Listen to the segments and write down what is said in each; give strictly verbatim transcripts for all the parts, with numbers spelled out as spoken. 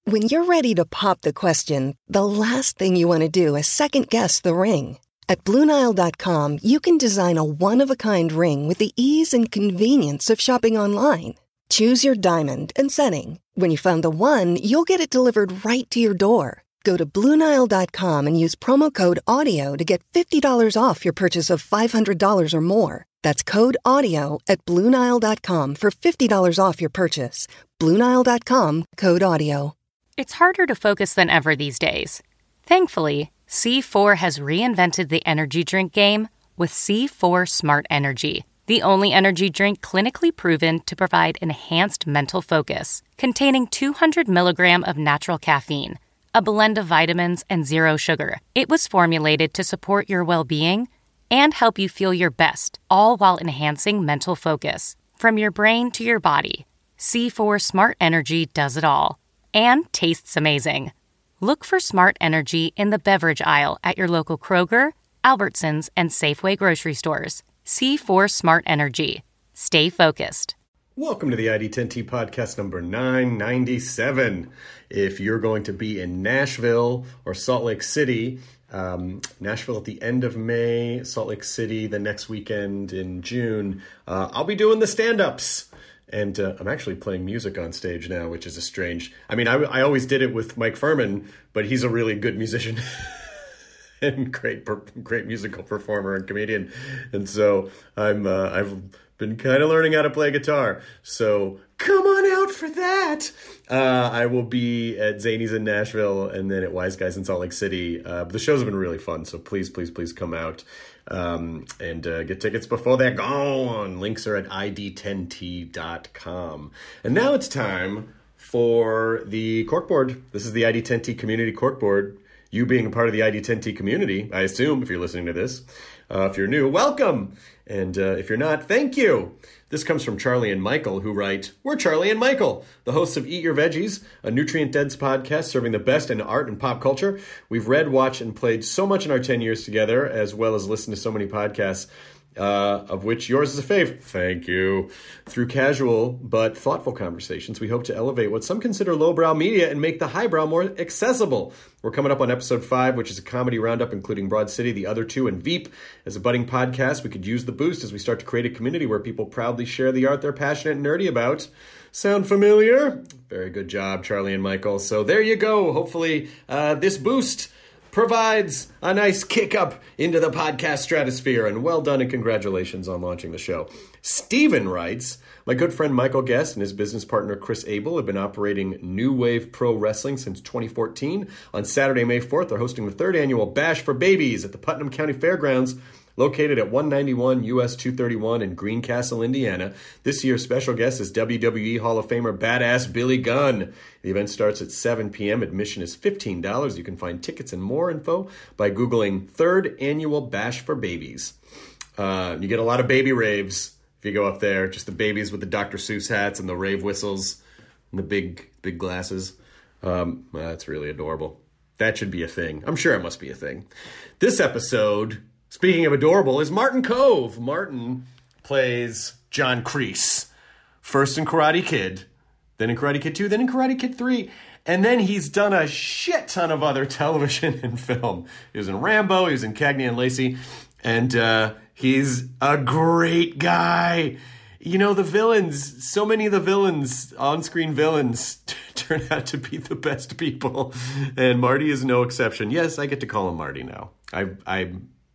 When you're ready to pop the question, the last thing you want to do is second-guess the ring. At Blue Nile dot com, you can design a one-of-a-kind ring with the ease and convenience of shopping online. Choose your diamond and setting. When you find the one, you'll get it delivered right to your door. Go to Blue Nile dot com and use promo code AUDIO to get fifty dollars off your purchase of five hundred dollars or more. That's code AUDIO at Blue Nile dot com for fifty dollars off your purchase. Blue Nile dot com, code AUDIO. It's harder to focus than ever these days. Thankfully, C four has reinvented the energy drink game with C four Smart Energy, the only energy drink clinically proven to provide enhanced mental focus, containing two hundred milligrams of natural caffeine, a blend of vitamins, and zero sugar. It was formulated to support your well-being and help you feel your best, all while enhancing mental focus. From your brain to your body, C four Smart Energy does it all. And tastes amazing. Look for Smart Energy in the beverage aisle at your local Kroger, Albertsons, and Safeway grocery stores. C four Smart Energy. Stay focused. Welcome to the I D ten T podcast number nine ninety-seven. If you're going to be in Nashville or Salt Lake City, um, Nashville at the end of May, Salt Lake City the next weekend in June, uh, I'll be doing the stand-ups. And uh, I'm actually playing music on stage now, which is a strange... I mean, I, I always did it with Mike Furman, but he's a really good musician and great great musical performer and comedian. And so I'm, uh, I've been kind of learning how to play guitar. So come on out for that! Uh, I will be at Zany's in Nashville and then at Wise Guys in Salt Lake City. Uh, the shows have been really fun, so please, please, please come out. Um, and uh, get tickets before they're gone. Links are at I D ten T dot com. And now it's time for the corkboard. This is the I D ten T community corkboard. You being a part of the I D ten T community, I assume, if you're listening to this. Uh, if you're new, welcome. And uh, if you're not, thank you. This comes from Charlie and Michael, who write, "We're Charlie and Michael, the hosts of Eat Your Veggies, a nutrient-dense podcast serving the best in art and pop culture. We've read, watched, and played so much in our ten years together, as well as listened to so many podcasts, uh, of which yours is a fave. Thank you. Through casual but thoughtful conversations, we hope to elevate what some consider lowbrow media and make the highbrow more accessible. We're coming up on episode five, which is a comedy roundup including Broad City, The Other Two, and Veep. As a budding podcast, we could use the boost as we start to create a community where people proudly share the art they're passionate and nerdy about." Sound familiar? Very good job, Charlie and Michael. So there you go. Hopefully uh, this boost provides a nice kick up into the podcast stratosphere. And well done and congratulations on launching the show. Steven writes, "My good friend Michael Guest and his business partner Chris Abel have been operating New Wave Pro Wrestling since twenty fourteen. On Saturday, May fourth, they're hosting the third annual Bash for Babies at the Putnam County Fairgrounds, located at one ninety-one U S two thirty-one in Greencastle, Indiana. This year's special guest is W W E Hall of Famer Badass Billy Gunn. The event starts at seven p.m. Admission is fifteen dollars. You can find tickets and more info by Googling Third Annual Bash for Babies. Uh, you get a lot of baby raves if you go up there. Just the babies with the Doctor Seuss hats and the rave whistles and the big, big glasses. Um, that's really adorable. That should be a thing. I'm sure it must be a thing. This episode, speaking of adorable, is Martin Kove. Martin plays John Kreese. First in Karate Kid, then in Karate Kid two, then in Karate Kid three. And then he's done a shit ton of other television and film. He was in Rambo, he was in Cagney and Lacey. And uh, he's a great guy. You know, the villains, so many of the villains, on-screen villains, t- turn out to be the best people. And Marty is no exception. Yes, I get to call him Marty now. I I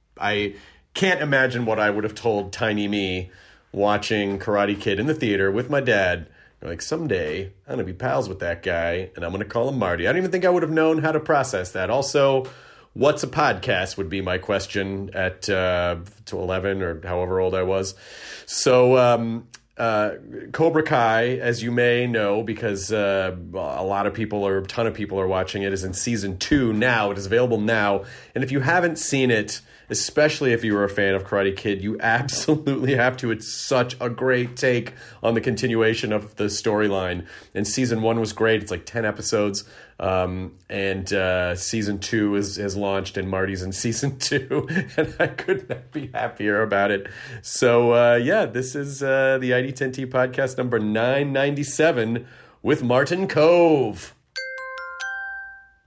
I can't imagine what I would have told tiny me watching Karate Kid in the theater with my dad. Like, someday, I'm going to be pals with that guy, and I'm going to call him Marty. I don't even think I would have known how to process that. Also, what's a podcast would be my question at uh, to eleven or however old I was. So, um, uh, Cobra Kai, as you may know, because uh, a lot of people or a ton of people are watching it, is in season two now. It is available now. And if you haven't seen it, especially if you were a fan of Karate Kid, you absolutely have to. It's such a great take on the continuation of the storyline. And season one was great. It's like ten episodes. Um, and uh, season two is, has launched, and Marty's in season two. And I could not be happier about it. So, uh, yeah, this is uh, the I D ten T podcast number nine ninety-seven with Martin Kove.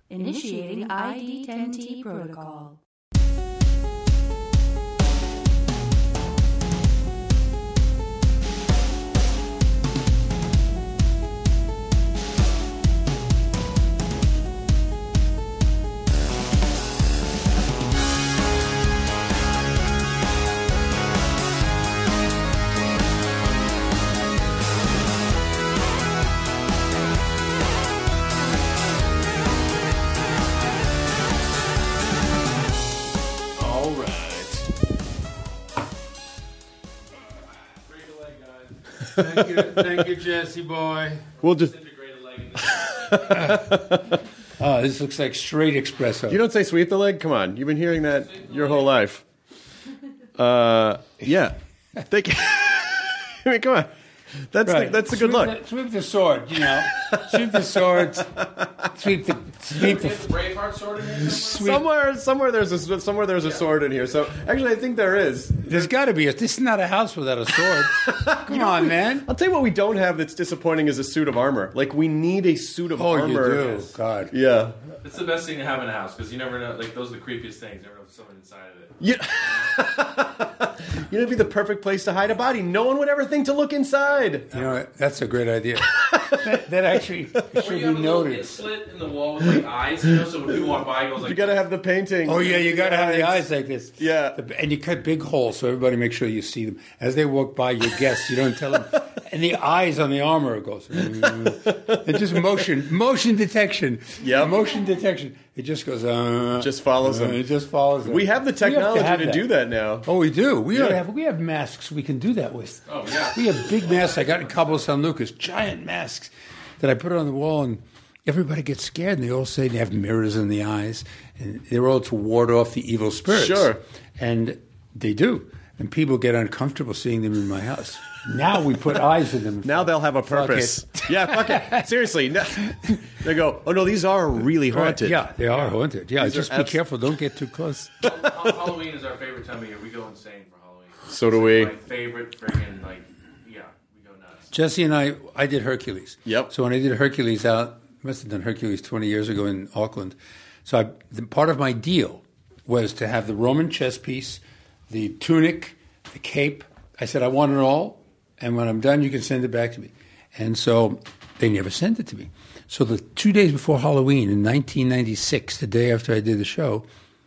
Initiating I D ten T protocol. Thank you, thank you, Jesse boy. We'll just. Oh, this looks like straight espresso. You don't say sweep the leg? Come on. You've been hearing that your whole life. Uh, yeah. Thank you. I mean, come on. That's right. the, that's a good sweep look. The, sweep the sword, you know. Sweep the swords. Sweep the sweep the. the Braveheart sword in there? Sweep. Somewhere, somewhere there's a somewhere there's a sword in here. So actually, I think there is. There's got to be a. This is not a house without a sword. Come on, man. I'll tell you what we don't have that's disappointing is a suit of armor. Like we need a suit of Oh, armor. you do. God. Yeah. It's the best thing to have in a house because you never know. Like those are the creepiest things. You never know if someone inside of it. Yeah. You know, it'd be the perfect place to hide a body. No one would ever think to look inside. You know what? That's a great idea. that, that actually Or should you have be a little noted. slit in the wall with like eyes, you know, so when people walk by, it goes like. You got to have the painting. Oh yeah, you got to have the eyes like this. Yeah. The- and you cut big holes so everybody make sure you see them as they walk by your guests. You don't tell them. And the eyes on the armor goes. Mm. It just motion, motion detection. Yeah, motion detection. It just goes. Uh, Just follows uh, them. It just follows them. We have the We have technology have to, that. do that now. Oh, we do. We Yeah. have we have masks we can do that with. Oh, yeah. We have big masks. I got in Cabo San Lucas, giant masks that I put on the wall, and everybody gets scared, and they all say they have mirrors in the eyes, and they're all to ward off the evil spirits. Sure. And they do. And people get uncomfortable seeing them in my house. Now we put eyes in them. Now they'll have a Fuck purpose. it. Yeah, fuck it. Seriously. No. They go, oh, no, these are really haunted. Yeah, they are haunted. Yeah, These just are be abs- careful. Don't get too close. Ha- Halloween is our favorite time of year. We go insane for Halloween. So do It's we. My favorite friggin' like, yeah, we go nuts. Jesse and I, I did Hercules. Yep. So when I did Hercules out, must have done Hercules twenty years ago in Auckland. So I, the, part of my deal was to have the Roman chess piece, the tunic, the cape. I said, I want it all, and when I'm done, you can send it back to me. And so they never sent it to me. So the two days before Halloween in nineteen ninety-six, the day after I did the show,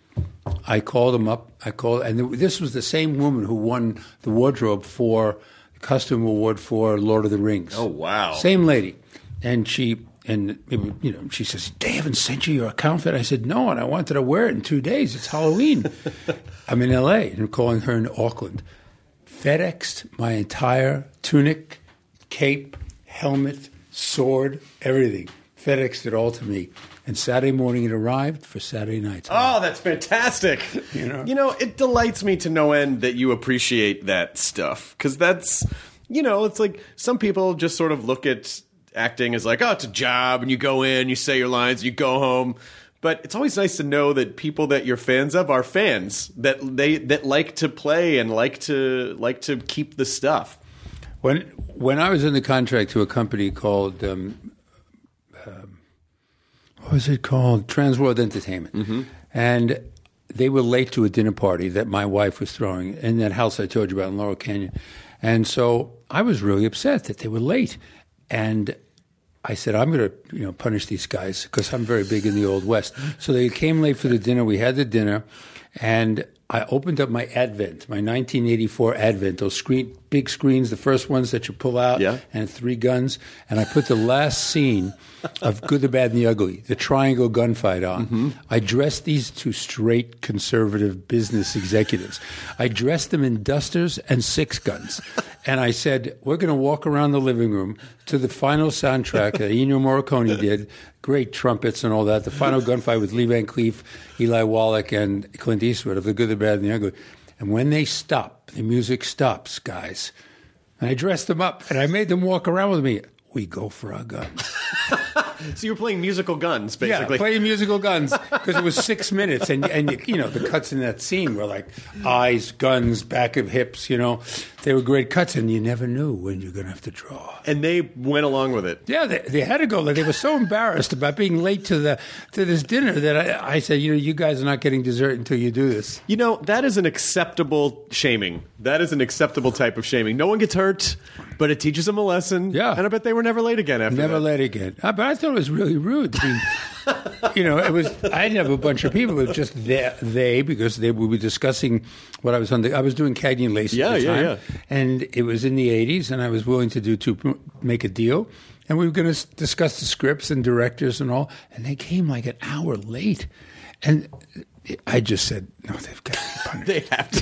I called them up. I called, and this was the same woman who won the wardrobe for the costume award for Lord of the Rings. Oh, wow. Same lady, and she and maybe, you know, she says, they haven't sent you your account fit. I said, no, and I wanted to wear it in two days. It's Halloween. I'm in L A and I'm calling her in Auckland. FedExed my entire tunic, cape, helmet, sword, everything. FedExed it all to me. And Saturday morning it arrived for Saturday night. Oh, that's fantastic. You know? You know, it delights me to no end that you appreciate that stuff. Because that's, you know, it's like some people just sort of look at acting as like, oh, it's a job, and you go in, you say your lines, you go home. But it's always nice to know that people that you're fans of are fans, that they that like to play and like to like to keep the stuff. When when I was in the contract to a company called, um, um, what was it called? Transworld Entertainment. Mm-hmm. And they were late to a dinner party that my wife was throwing in that house I told you about in Laurel Canyon. And so I was really upset that they were late. And I said, I'm going to, you know, punish these guys because I'm very big in the Old West. So they came late for the dinner. We had the dinner, and I opened up my Advent, my nineteen eighty-four Advent, those screen, big screens, the first ones that you pull out, Yeah. and three guns. And I put the last scene of Good, the Bad, and the Ugly, the triangle gunfight on. Mm-hmm. I dressed these two straight conservative business executives. I dressed them in dusters and six guns. And I said, we're going to walk around the living room to the final soundtrack that Ennio Morricone did, great trumpets and all that, the final gunfight with Lee Van Cleef, Eli Wallach, and Clint Eastwood of The Good, the Bad, and the Ugly. And when they stop, the music stops, guys. And I dressed them up, and I made them walk around with me. We go for our guns. So you were playing musical guns, basically. Yeah, playing musical guns because it was six minutes, and and you know the cuts in that scene were like eyes, guns, back of hips. You know, they were great cuts, and you never knew when you're going to have to draw. And they went along with it. Yeah, they, they had to go. They were so embarrassed about being late to the to this dinner that I, I said, you know, you guys are not getting dessert until you do this. You know, that is an acceptable shaming. That is an acceptable type of shaming. No one gets hurt, but it teaches them a lesson. Yeah. And I bet they were never late again after Never that. late again. Uh, but I thought it was really rude. I mean, you know, it was. I didn't have a bunch of people. It was just they, they because they we were discussing what I was on. The, I was doing Cagney and Lacey Yeah, at the yeah, time, yeah. and it was in the eighties, and I was willing to do to make a deal, and we were going to discuss the scripts and directors and all, and they came like an hour late, and I just said, no, they've got to be punished. They have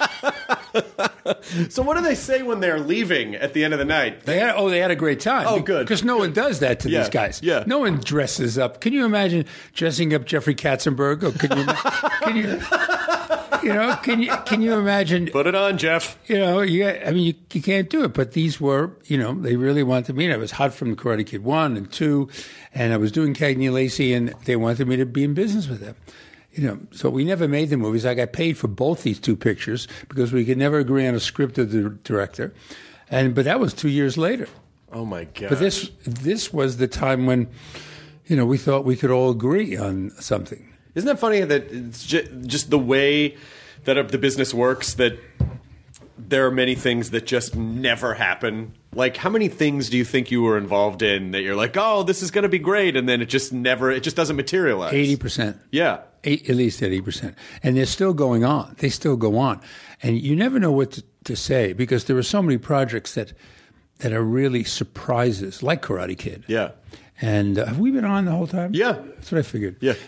to. So what do they say when they're leaving at the end of the night? They had, oh, they had a great time. Oh, good. Because no one does that to Yeah, these guys. yeah. No one dresses up. Can you imagine dressing up Jeffrey Katzenberg? Or can you, can you, you know, can you, can you imagine? Put it on, Jeff. You know, you, I mean, you, you can't do it. But these were, you know, they really wanted me. And I was hot from the Karate Kid one and two, and I was doing Cagney and Lacey, and they wanted me to be in business with them. You know, so we never made the movies. I got paid for both these two pictures because we could never agree on a script of the director, and but that was two years later. Oh my God! But this this was the time when, you know, we thought we could all agree on something. Isn't that funny that it's just, just the way that the business works, that there are many things that just never happen? Like, how many things do you think you were involved in that you're like, oh, this is going to be great, and then it just never, it just doesn't materialize? Eighty percent. Yeah. Eight, at least eighty percent. And they're still going on. They still go on. And you never know what to, to say because there are so many projects that that are really surprises, like Karate Kid. Yeah. And uh, have we been on the whole time? Yeah. That's what I figured. Yeah.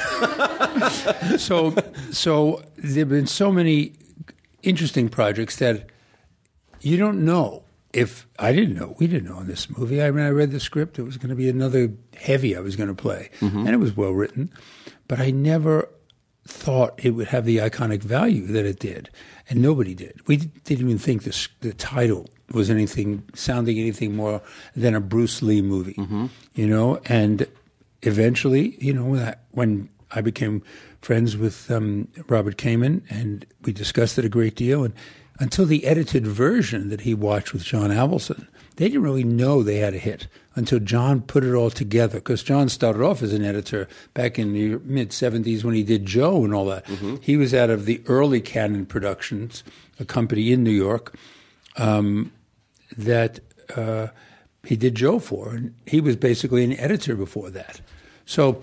so, so there have been so many interesting projects that you don't know. If I didn't know, we didn't know in this movie. I mean, I read the script. It was going to be another heavy I was going to play. Mm-hmm. And it was well written. But I never thought it would have the iconic value that it did. And nobody did. We didn't even think this, the title was anything, sounding anything more than a Bruce Lee movie. Mm-hmm. You know, and eventually, you know, when I, when I became friends with um, Robert Kamen, and we discussed it a great deal, and until the edited version that he watched with John Avildsen, they didn't really know they had a hit until John put it all together. Because John started off as an editor back in the mid-seventies when he did Joe and all that. Mm-hmm. He was out of the early Cannon Productions, a company in New York, um, that uh, he did Joe for. And he was basically an editor before that. So,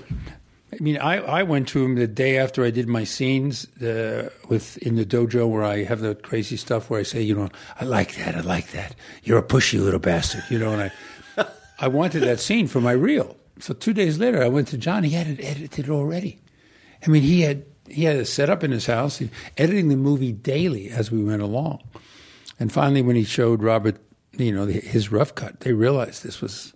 I mean, I, I went to him the day after I did my scenes uh, with in the dojo where I have the crazy stuff where I say, you know, I like that, I like that. You're a pushy little bastard, you know. And I, I wanted that scene for my reel. So two days later, I went to John. He had it edited already. I mean, he had he had it set up in his house, he, editing the movie daily as we went along. And finally, when he showed Robert, you know, his rough cut, they realized this was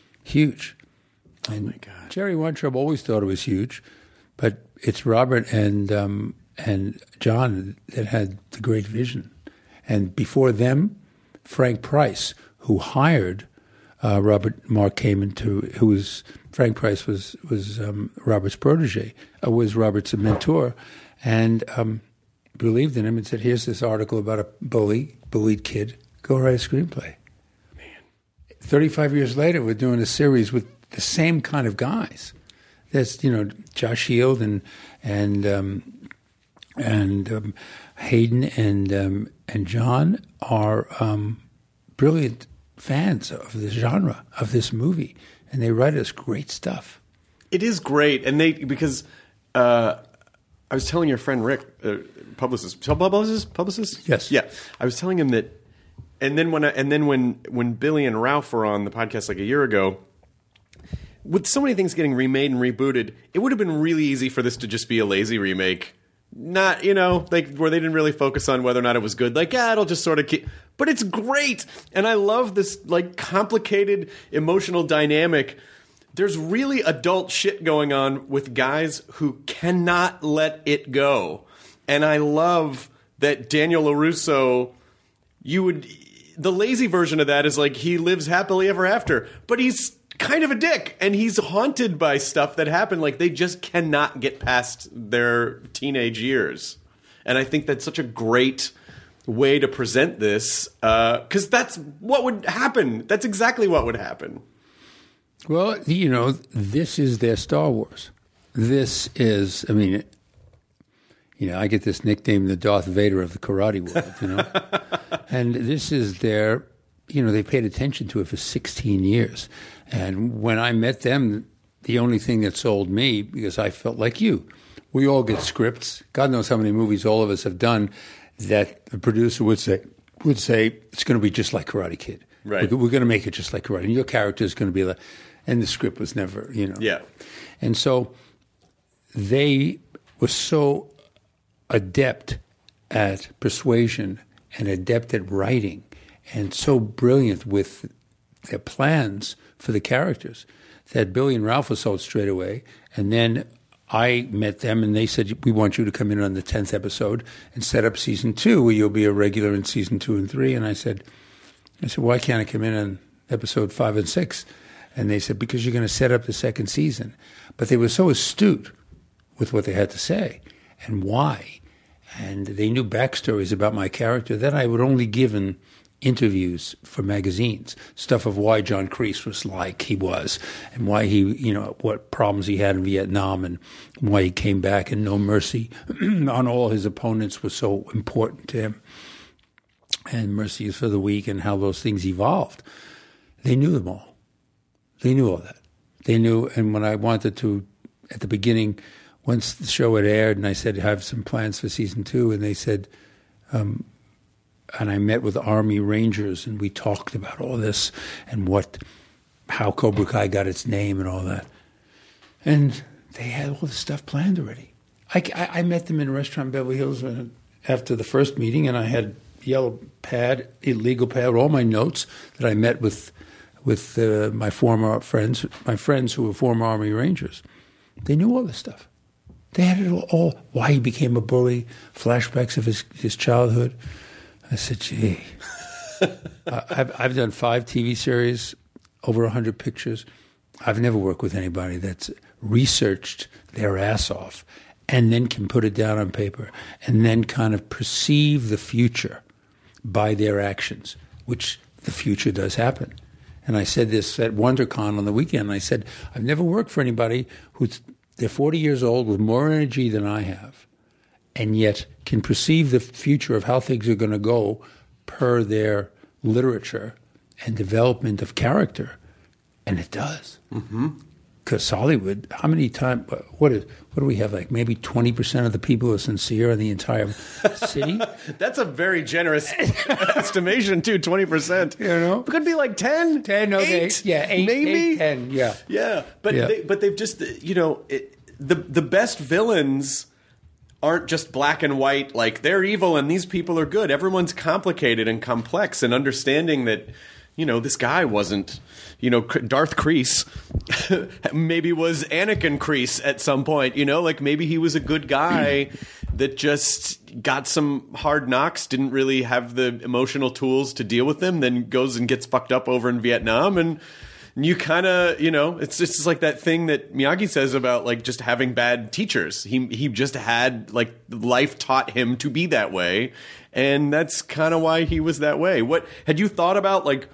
huge. And oh my God. Jerry Weintraub always thought it was huge, but it's Robert and um, and John that had the great vision. And before them, Frank Price, who hired uh, Robert Mark Kamen to, who was Frank Price was was um, Robert's protege, uh, was Robert's mentor, and um, believed in him and said, "Here's this article about a bully, bullied kid. Go write a screenplay." Man, thirty-five years later, we're doing a series with the same kind of guys. There's, you know, Josh Shield and and um, and um, Hayden and um, and John are um, brilliant fans of the genre of this movie, and they write us great stuff. It is great, and they because uh, I was telling your friend Rick, uh, publicist, publicist, publicist, yes, yeah, I was telling him that, and then when I, and then when when Billy and Ralph were on the podcast like a year ago. With so many things getting remade and rebooted, it would have been really easy for this to just be a lazy remake. Not, you know, like where they didn't really focus on whether or not it was good. Like, yeah, it'll just sort of keep... But it's great! And I love this, like, complicated emotional dynamic. There's really adult shit going on with guys who cannot let it go. And I love that Daniel LaRusso, you would... The lazy version of that is like he lives happily ever after. But he's... kind of a dick, and he's haunted by stuff that happened. Like, they just cannot get past their teenage years. And I think that's such a great way to present this, because uh, that's what would happen. That's exactly what would happen. Well, you know, this is their Star Wars. This is, I mean, you know, I get this nickname, the Darth Vader of the karate world, you know. And this is their, you know, they paid attention to it for sixteen years. And when I met them, the only thing that sold me, because I felt like you, we all get scripts. God knows how many movies all of us have done that the producer would say, would say it's going to be just like Karate Kid. Right. We're, we're going to make it just like Karate. And your character is going to be like, and the script was never, you know. Yeah. And so they were so adept at persuasion and adept at writing and so brilliant with their plans for the characters that Billy and Ralph were sold straight away. And then I met them and they said, we want you to come in on the tenth episode and set up season two where you'll be a regular in season two and three. And I said, I said, why can't I come in on episode five and six? And they said, because you're going to set up the second season. But they were so astute with what they had to say and why. And they knew backstories about my character that I would only give in interviews for magazines, stuff of why John Kreese was like he was and why he, you know, what problems he had in Vietnam and why he came back, and No Mercy on all his opponents was so important to him, and Mercy is for the Weak and how those things evolved. They knew them all. They knew all that. They knew, and when I wanted to, at the beginning, once the show had aired and I said, I have some plans for season two, and they said, um, and I met with Army Rangers, and we talked about all this and what, how Cobra Kai got its name and all that. And they had all this stuff planned already. I, I, I met them in a restaurant in Beverly Hills after the first meeting, and I had yellow pad, illegal pad, all my notes that I met with with uh, my former friends, my friends who were former Army Rangers. They knew all this stuff. They had it all, all why he became a bully, flashbacks of his, his childhood. I said, gee, I've, I've done five T V series, over one hundred pictures. I've never worked with anybody that's researched their ass off and then can put it down on paper and then kind of perceive the future by their actions, which the future does happen. And I said this at WonderCon on the weekend. I said, I've never worked for anybody who's they're forty years old with more energy than I have, and yet can perceive the future of how things are going to go per their literature and development of character. And it does. Because mm-hmm. Hollywood, how many times, what is, what do we have, like maybe twenty percent of the people are sincere in the entire city? That's a very generous estimation, too, twenty percent. You know? It could be like ten, ten, okay. eight, yeah, eight, maybe? eight, ten, yeah. Yeah, but, yeah. They, but they've just, you know, it, the the best villains aren't just black and white, like they're evil and these people are good. Everyone's complicated and complex, and understanding that, you know, this guy wasn't, you know, Darth Kreese maybe was Anakin Kreese at some point, you know, like maybe he was a good guy that just got some hard knocks, didn't really have the emotional tools to deal with them, then goes and gets fucked up over in Vietnam. And you kind of, you know, it's just like that thing that Miyagi says about like just having bad teachers. He he just had like life taught him to be that way, and that's kind of why he was that way. What had you thought about, like,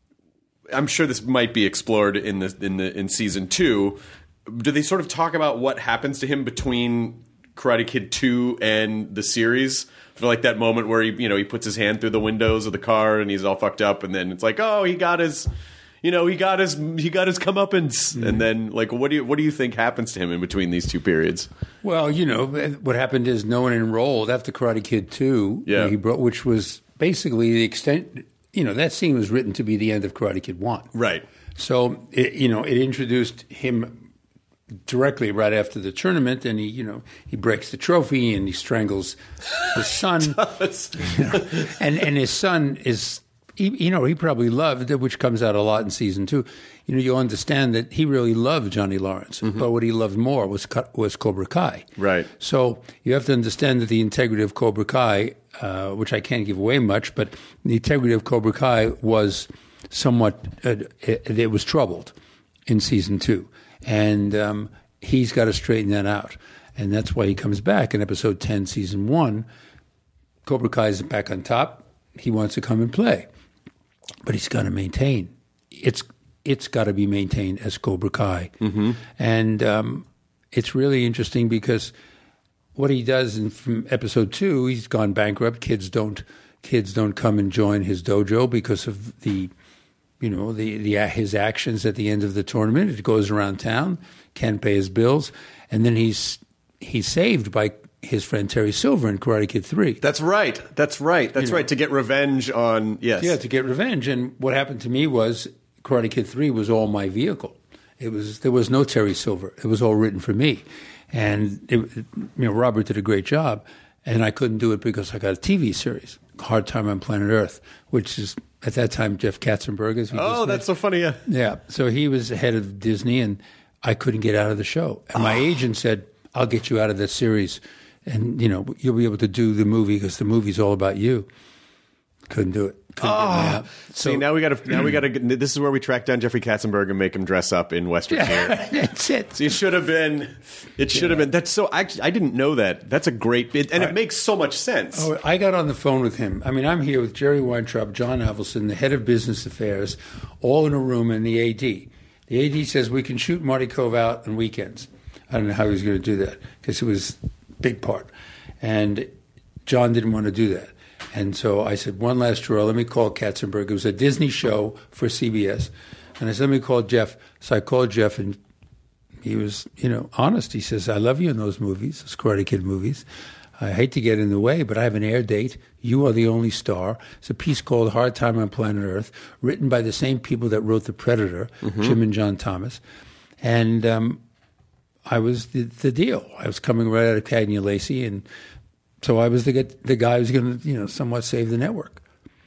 I'm sure this might be explored in the in the in season two. Do they sort of talk about what happens to him between Karate Kid two and the series? For like that moment where he, you know, he puts his hand through the windows of the car and he's all fucked up, and then it's like, oh, he got his, you know, he got his he got his comeuppance, mm-hmm. and then like, what do you what do you think happens to him in between these two periods? Well, you know, what happened is no one enrolled after Karate Kid two, yeah, he brought, which was basically the extent. You know, that scene was written to be the end of Karate Kid one. Right. So, it, you know, it introduced him directly right after the tournament, and he, you know, he breaks the trophy and he strangles his son. He does. You know, and, and his son is, he, you know, he probably loved, which comes out a lot in season two. You know, you'll understand that he really loved Johnny Lawrence, mm-hmm. but what he loved more was was Cobra Kai. Right. So you have to understand that the integrity of Cobra Kai, uh, which I can't give away much, but the integrity of Cobra Kai was somewhat, uh, it, it was troubled. in season two. And um, he's got to straighten that out. And that's why he comes back in episode ten, season one. Cobra Kai is back on top. He wants to come and play. But he's got to maintain. It's It's got to be maintained as Cobra Kai. Mm-hmm. And um, it's really interesting because what he does in, from episode two, he's gone bankrupt. Kids don't kids don't come and join his dojo because of the, you know, the, the his actions at the end of the tournament. It goes around town, can't pay his bills, and then he's he's saved by his friend Terry Silver in Karate Kid three. That's right. That's right. That's you right. Know, to get revenge on, yes. Yeah, to get revenge. And what happened to me was Karate Kid three was all my vehicle. It was There was no Terry Silver. It was all written for me. And, it, you know, Robert did a great job. And I couldn't do it because I got a T V series, Hard Time on Planet Earth, which is, at that time, Jeff Katzenberg. As we oh, that's so funny, yeah. Yeah. So he was the head of Disney, and I couldn't get out of the show. And my oh. agent said, I'll get you out of that series. And, you know, you'll be able to do the movie because the movie's all about you. Couldn't do it. Couldn't oh. get me out. So, See, now we got to. Now we got to. This is where we track down Jeffrey Katzenberg and make him dress up in Western gear. That's it. So it should have been. It should yeah. have been. That's so. Actually, I didn't know that. That's a great. It, and right. it makes so much sense. Oh, I got on the phone with him. I mean, I'm here with Jerry Weintraub, John Avildsen, the head of business affairs, all in a room, and the A D. The A D says we can shoot Marty Cove out on weekends. I don't know how he was going to do that because it was a big part, and John didn't want to do that. And so I said, one last draw, let me call Katzenberg. It was a Disney show for C B S. And I said, let me call Jeff. So I called Jeff, and he was, you know, honest. He says, I love you in those movies, those Karate Kid movies. I hate to get in the way, but I have an air date. You are the only star. It's a piece called Hard Time on Planet Earth, written by the same people that wrote The Predator, mm-hmm. Jim and John Thomas. And um, I was the, the deal. I was coming right out of Cagney Lacey, and so I was the the guy who was going to, you know, somewhat save the network.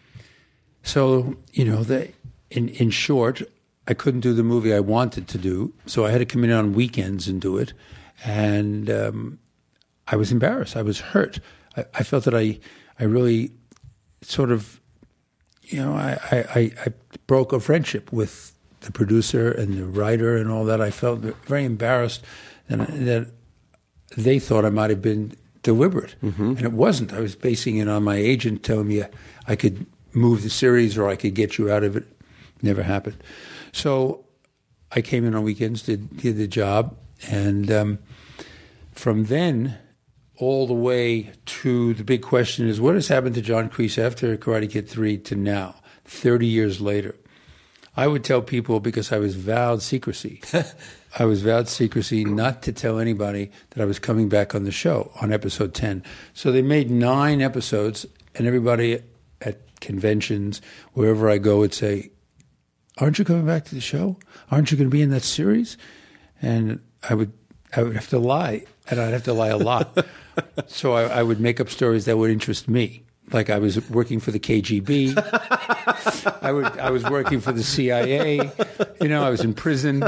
So, you know, the, in in short, I couldn't do the movie I wanted to do, so I had to come in on weekends and do it. And um, I was embarrassed. I was hurt. I, I felt that I I really sort of, you know, I, I, I broke a friendship with the producer and the writer and all that. I felt very embarrassed, and that they thought I might have been deliberate, mm-hmm. and it wasn't. I was basing it on my agent telling me I could move the series or I could get you out of it. Never happened. So I came in on weekends, did, did the job, and um, from then all the way to the big question is, what has happened to John Kreese after Karate Kid three to now, thirty years later? I would tell people, because I was vowed secrecy, I was vowed secrecy not to tell anybody that I was coming back on the show on episode ten. So they made nine episodes, and everybody at conventions, wherever I go, would say, aren't you coming back to the show? Aren't you going to be in that series? And I would I would have to lie, and I'd have to lie a lot. So I, I would make up stories that would interest me. Like I was working for the K G B. I would. I was working for the C I A. You know, I was in prison.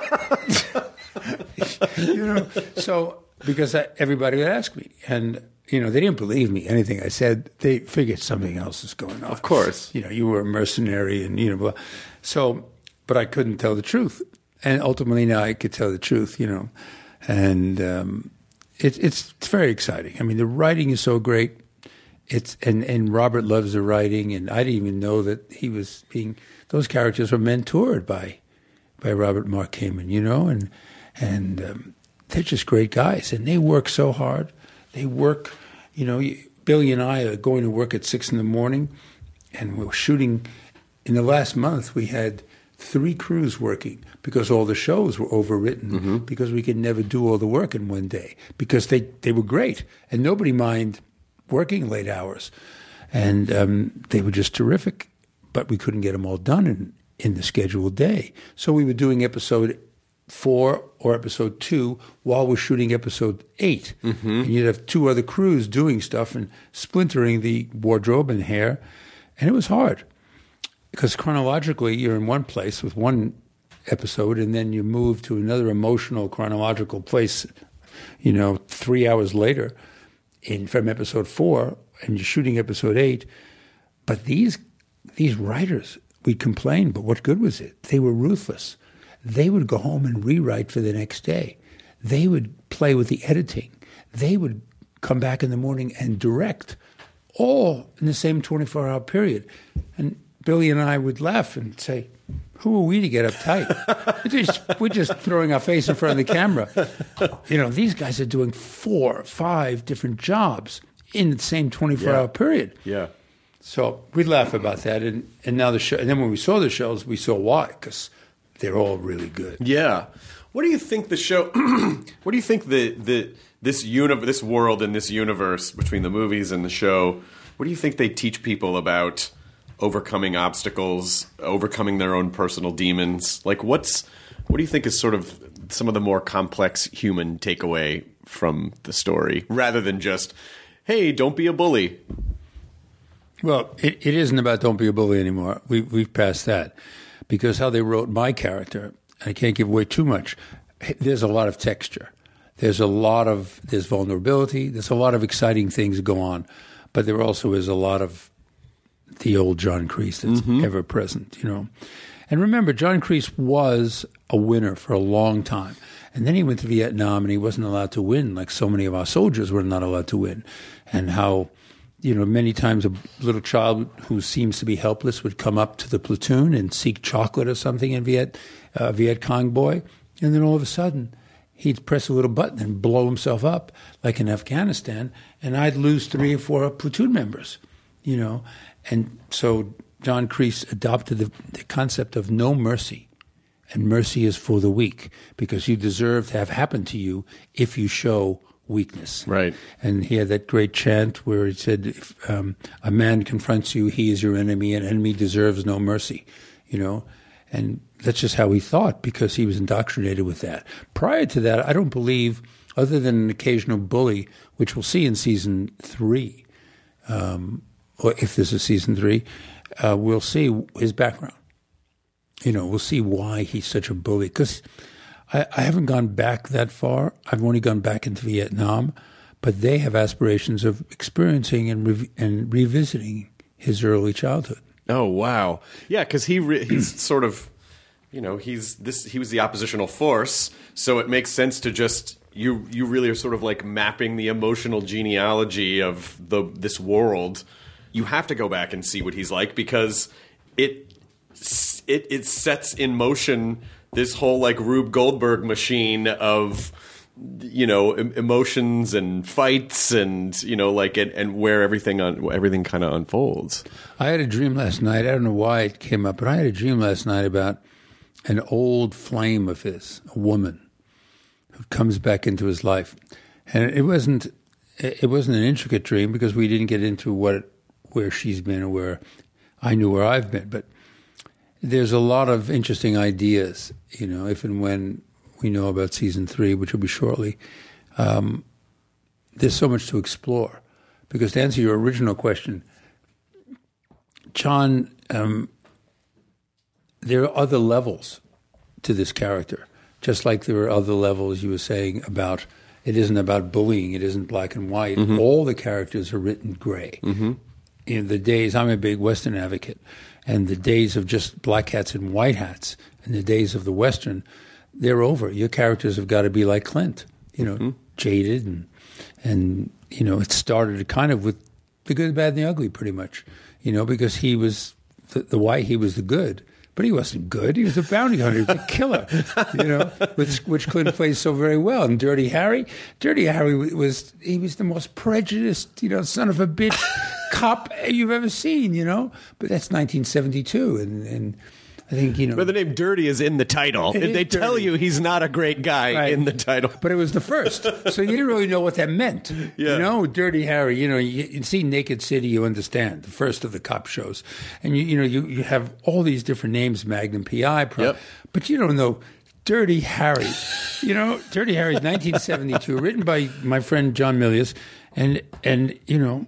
You know, so because I, everybody would ask me, and you know, they didn't believe me. Anything I said, they figured something else is going on. Of course, you know, you were a mercenary, and you know, blah. So, but I couldn't tell the truth, and ultimately now I could tell the truth. You know, and um, it, it's it's very exciting. I mean, the writing is so great. It's and, and Robert loves the writing, and I didn't even know that he was being. Those characters were mentored by, by Robert Mark Kamen, you know, and and um, they're just great guys, and they work so hard. They work, you know. Billy and I are going to work at six in the morning, and we're shooting. In the last month, we had three crews working because all the shows were overwritten, mm-hmm. because we could never do all the work in one day, because they, they were great, and nobody minded working late hours, and um, they were just terrific, but we couldn't get them all done in, in the scheduled day. So we were doing episode four or episode two while we're shooting episode eight. Mm-hmm. And you'd have two other crews doing stuff and splintering the wardrobe and hair, and it was hard because chronologically you're in one place with one episode, and then you move to another emotional chronological place, you know, three hours later. In from episode four, and you're shooting episode eight, but these these writers, we'd complain, but what good was it? They were ruthless. They would go home and rewrite for the next day. They would play with the editing. They would come back in the morning and direct, all in the same twenty-four hour period. And Billy and I would laugh and say, who are we to get uptight? we're, just, we're just throwing our face in front of the camera. You know, these guys are doing four, five different jobs in the same twenty-four hour Yeah. period. Yeah. So we'd laugh about that. And, and now the show, and then when we saw the shows, we saw why, because they're all really good. Yeah. What do you think the show? What do you think the the this uni- this world and this universe between the movies and the show? What do you think they teach people about overcoming obstacles, overcoming their own personal demons? Like, what's what do you think is sort of some of the more complex human takeaway from the story, rather than just, hey, don't be a bully? Well, it, it isn't about don't be a bully anymore. We, we've passed that. Because how they wrote my character, I can't give away too much, there's a lot of texture. There's a lot of, there's vulnerability. There's a lot of exciting things go on. But there also is a lot of the old John Kreese that's mm-hmm. ever present, you know. And remember, John Kreese was a winner for a long time. And then he went to Vietnam and he wasn't allowed to win, like so many of our soldiers were not allowed to win. And how, you know, many times a little child who seems to be helpless would come up to the platoon and seek chocolate or something in Viet, uh, Viet Cong boy. And then all of a sudden, he'd press a little button and blow himself up, like in Afghanistan, and I'd lose three or four platoon members, you know. And so John Kreese adopted the, the concept of no mercy, and mercy is for the weak, because you deserve to have happened to you if you show weakness. Right. And he had that great chant where he said, if um, a man confronts you, he is your enemy, and enemy deserves no mercy, you know. And that's just how he thought, because he was indoctrinated with that. Prior to that, I don't believe, other than an occasional bully, which we'll see in season three, um, or if there's a season three, uh, we'll see his background. You know, we'll see why he's such a bully. Because I, I haven't gone back that far. I've only gone back into Vietnam. But they have aspirations of experiencing and, re- and revisiting his early childhood. Oh, wow. Yeah, because he re- he's sort of, you know, he's this. He was the oppositional force, so it makes sense to just, you you really are sort of like mapping the emotional genealogy of the this world. You have to go back and see what he's like, because it it it sets in motion this whole like Rube Goldberg machine of, you know, emotions and fights and, you know, like, and, and where everything on everything kind of unfolds. I had a dream last night. I don't know why it came up, but I had a dream last night about an old flame of his, a woman who comes back into his life. And it wasn't, it wasn't an intricate dream, because we didn't get into what, where she's been or where I knew where I've been. But there's a lot of interesting ideas, you know, if and when we know about season three, which will be shortly. Um, there's so much to explore. Because to answer your original question, John, um, there are other levels to this character, just like there are other levels you were saying about, it isn't about bullying, it isn't black and white. Mm-hmm. All the characters are written gray. Mm-hmm. In the days, I'm a big Western advocate, and the days of just black hats and white hats, and the days of the Western, they're over. Your characters have got to be like Clint, you know, mm-hmm. jaded, and, and, you know, it started kind of with the good, the bad, and the ugly, pretty much, you know, because he was the, the white, he was the good. But he wasn't good. He was a bounty hunter. He was a killer, you know, which, which Clint plays so very well. And Dirty Harry, Dirty Harry was, he was the most prejudiced, you know, son of a bitch cop you've ever seen, you know. But that's nineteen seventy-two, and, and I think, you know. But the name Dirty is in the title. They dirty. Tell you he's not a great guy right. in the title. But it was the first. So you didn't really know what that meant. Yeah. You know, Dirty Harry, you know, you, you see Naked City, you understand, the first of the cop shows. And, you you know, you, you have all these different names, Magnum P I, Pro, yep. but you don't know Dirty Harry. You know, Dirty Harry is nineteen seventy-two, written by my friend John Milius. And, and, you know,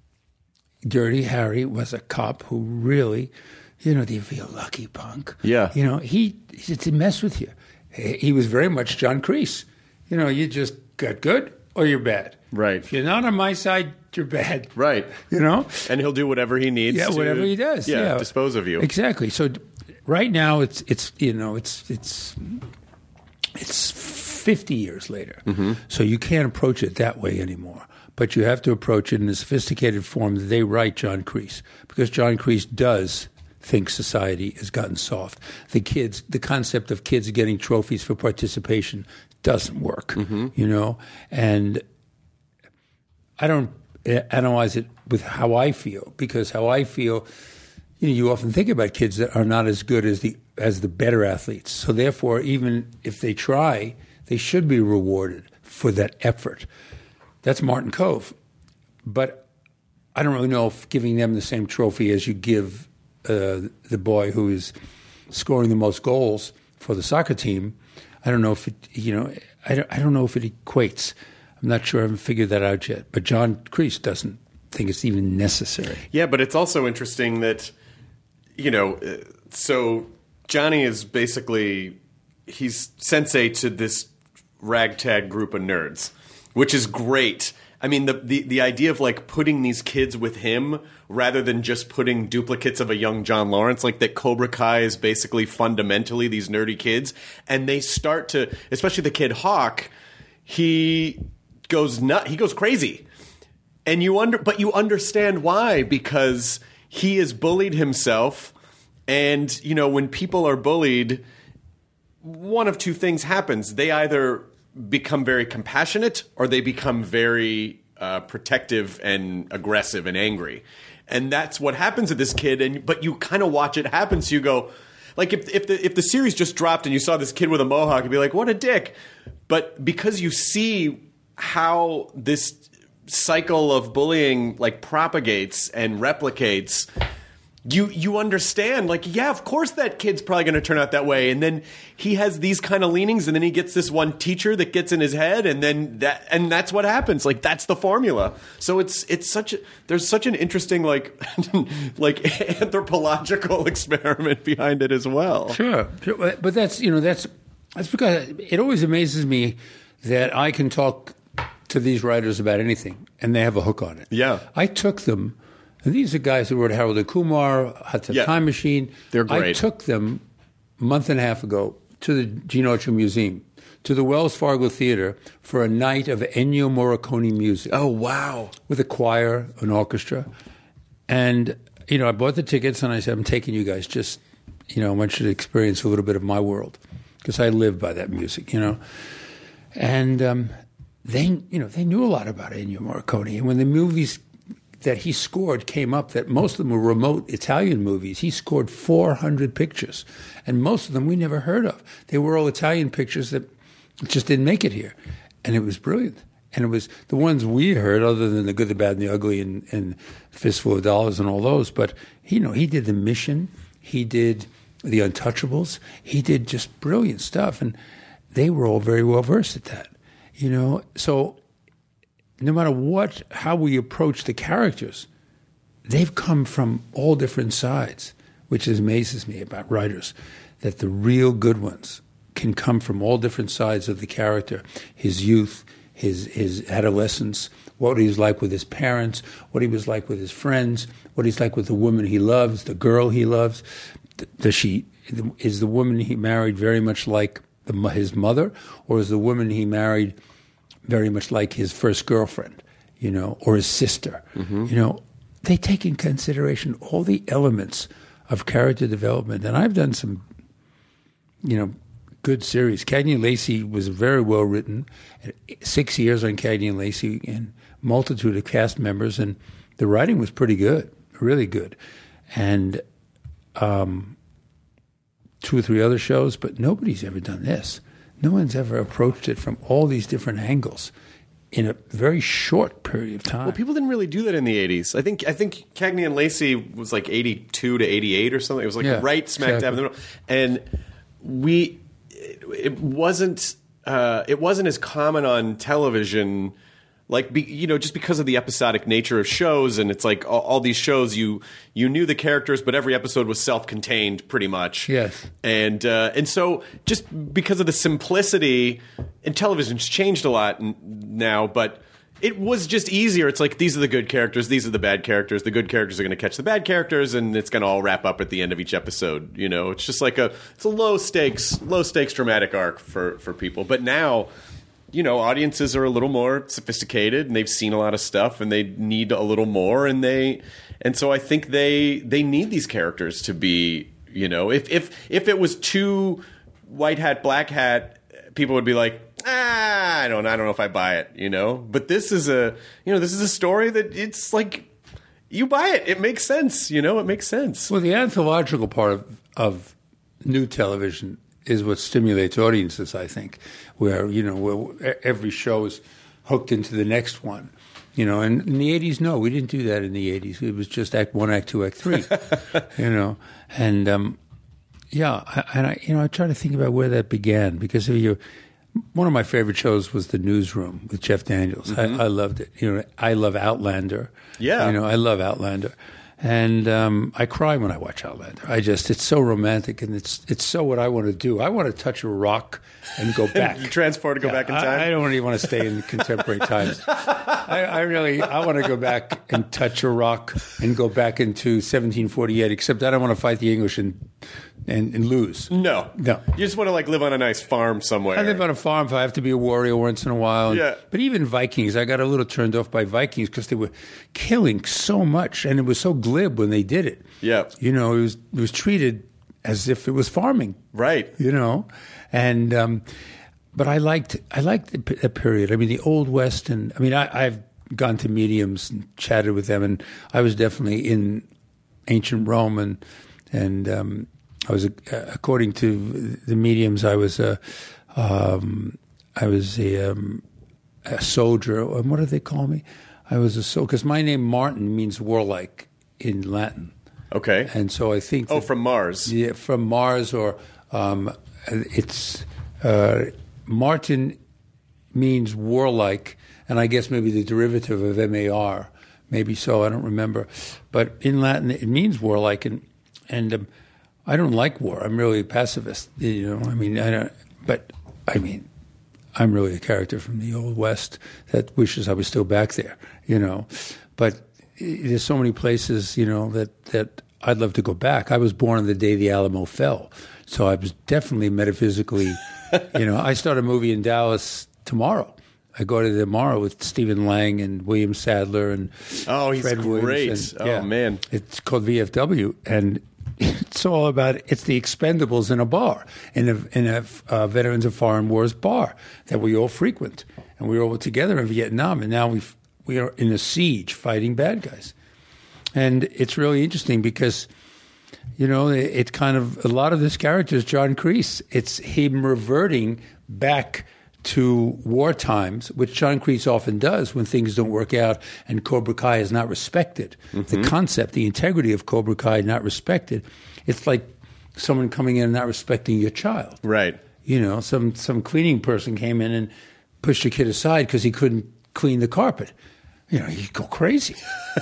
Dirty Harry was a cop who really, you know, do you feel lucky, punk? Yeah. You know, he, he to mess with you. He was very much John Kreese. You know, you just got good or you're bad. Right. If you're not on my side, you're bad. Right. You know? And he'll do whatever he needs yeah, to. whatever he does. Yeah, yeah, dispose of you. Exactly. So right now it's it's you know it's it's it's fifty years later, mm-hmm. so you can't approach it that way anymore. But you have to approach it in a sophisticated form that they write John Kreese, because John Kreese does think society has gotten soft. The kids, the concept of kids getting trophies for participation doesn't work, mm-hmm. you know. And I don't analyze it with how I feel, because how I feel, you know, you often think about kids that are not as good as the as the better athletes. So therefore, even if they try, they should be rewarded for that effort. That's Martin Kove. But I don't really know if giving them the same trophy as you give uh, the boy who is scoring the most goals for the soccer team, I don't know if it, you know, I don't, I don't know if it equates. I'm not sure. I haven't figured that out yet. But John Kreese doesn't think it's even necessary. Yeah, but it's also interesting that, you know, so Johnny is basically, he's sensei to this ragtag group of nerds, which is great. I mean, the, the, the idea of, like, putting these kids with him rather than just putting duplicates of a young John Lawrence, like that Cobra Kai is basically fundamentally these nerdy kids. And they start to, especially the kid Hawk, he goes nut, he goes crazy. And you under, but you understand why, because he has bullied himself. And, you know, when people are bullied, one of two things happens. They either become very compassionate or they become very uh, protective and aggressive and angry. And that's what happens to this kid. And but you kind of watch it happen. So you go, like, if if the if the series just dropped and you saw this kid with a mohawk, you'd be like, what a dick. But because you see how this cycle of bullying, like, propagates and replicates, You you understand, like, yeah, of course that kid's probably going to turn out that way. And then he has these kind of leanings, and then he gets this one teacher that gets in his head, and then that and that's what happens. Like, that's the formula. So it's it's such a, there's such an interesting, like like anthropological experiment behind it as well. Sure, sure. But that's, you know, that's that's because it always amazes me that I can talk to these writers about anything, and they have a hook on it. Yeah, I took them. And these are guys who wrote Harold and Kumar, Hot Tub yeah. Time Machine. They're great. I took them a month and a half ago to the Gene Autry Museum, to the Wells Fargo Theater, for a night of Ennio Morricone music. Oh, wow. With a choir, an orchestra. And, you know, I bought the tickets and I said, I'm taking you guys, just, you know, I want you to experience a little bit of my world, because I live by that music, you know. And um, they, you know, they knew a lot about Ennio Morricone. And when the movies that he scored came up, that most of them were remote Italian movies. He scored four hundred pictures, and most of them we never heard of. They were all Italian pictures that just didn't make it here, and it was brilliant. And it was the ones we heard, other than The Good, the Bad, and the Ugly, and, and Fistful of Dollars and all those. But, you know, he did The Mission. He did The Untouchables. He did just brilliant stuff, and they were all very well versed at that, you know. So no matter what, how we approach the characters, they've come from all different sides, which amazes me about writers, that the real good ones can come from all different sides of the character, his youth, his his adolescence, what he was like with his parents, what he was like with his friends, what he's like with the woman he loves, the girl he loves. Does she, is the woman he married very much like the, his mother, or is the woman he married very much like his first girlfriend, you know, or his sister? Mm-hmm. You know, they take in consideration all the elements of character development. And I've done some, you know, good series. Cagney and Lacey was very well written. Six years on Cagney and Lacey, and multitude of cast members, and the writing was pretty good, really good. And um, two or three other shows, but nobody's ever done this. No one's ever approached it from all these different angles in a very short period of time. Well, people didn't really do that in the eighties. I think I think Cagney and Lacey was like eighty-two to eighty-eight or something. It was like yeah, right smack dab in the middle. And we, it, it wasn't uh, it wasn't as common on television. Like, be, you know, just because of the episodic nature of shows, and it's like all, all these shows, you you knew the characters, but every episode was self-contained, pretty much. Yes, and uh, and so just because of the simplicity, and television's changed a lot now, but it was just easier. It's like, these are the good characters, these are the bad characters. The good characters are going to catch the bad characters, and it's going to all wrap up at the end of each episode. You know, it's just like a it's a low stakes, low stakes dramatic arc for for people. But now, you know, audiences are a little more sophisticated, and they've seen a lot of stuff, and they need a little more, and they and so I think they they need these characters to be, you know, if if if it was too white hat, black hat, people would be like, ah, I don't I don't know if I buy it, you know. But this is a you know this is a story that it's like, you buy it, it makes sense, you know, it makes sense. Well, the anthological part of, of new television is what stimulates audiences, I think, where, you know, where every show is hooked into the next one. You know, and in the eighties, no, we didn't do that in the eighties. It was just act one, act two, act three, you know. And, um, yeah, I, and I, you know, I try to think about where that began, because if you, one of my favorite shows was The Newsroom with Jeff Daniels. Mm-hmm. I, I loved it. You know, I love Outlander. Yeah. You know, I love Outlander. And um, I cry when I watch Outlander. I just, it's so romantic, and it's it's so what I want to do. I want to touch a rock and go back. You transport to go yeah, back in time? I, I don't even want to stay in contemporary times. I, I really, I want to go back and touch a rock and go back into seventeen forty-eight, except I don't want to fight the English and and, and lose. No. No. You just want to, like, live on a nice farm somewhere. I live on a farm if I have to be a warrior once in a while. Yeah. But even Vikings, I got a little turned off by Vikings because they were killing so much, and it was so glib when they did it. Yeah. You know, it was it was treated as if it was farming. Right. You know? And um, but I liked I liked the, the period. I mean, the Old West, and I mean, I, I've gone to mediums and chatted with them, and I was definitely in ancient Rome, and and um, I was, uh, according to the mediums, I was a, um, I was a, um, a soldier. And what do they call me? I was a soldier, because my name Martin means warlike in Latin. Okay. And so I think oh, that, from Mars. Yeah, from Mars, or um, it's uh, Martin means warlike, and I guess maybe the derivative of M A R, maybe so. I don't remember, but in Latin it means warlike, and and. Um, I don't like war. I'm really a pacifist, you know. I mean, I don't. But I mean, I'm really a character from the Old West that wishes I was still back there, you know. But there's so many places, you know, that that I'd love to go back. I was born on the day the Alamo fell, so I was definitely metaphysically, you know. I start a movie in Dallas tomorrow. I go to tomorrow with Stephen Lang and William Sadler and oh, he's Fred great. Williams. And, oh yeah, man, it's called V F W, and it's all about, it's the Expendables in a bar, in a, in a uh, Veterans of Foreign Wars bar that we all frequent. And we were all together in Vietnam, and now we we are in a siege fighting bad guys. And it's really interesting because, you know, it, it kind of, a lot of this character is John Kreese. It's him reverting back to war times, which John Kreese often does when things don't work out and Cobra Kai is not respected. Mm-hmm. The concept, the integrity of Cobra Kai not respected. It's like someone coming in and not respecting your child. Right. You know, some, some cleaning person came in and pushed a kid aside because he couldn't clean the carpet. You know, you go crazy.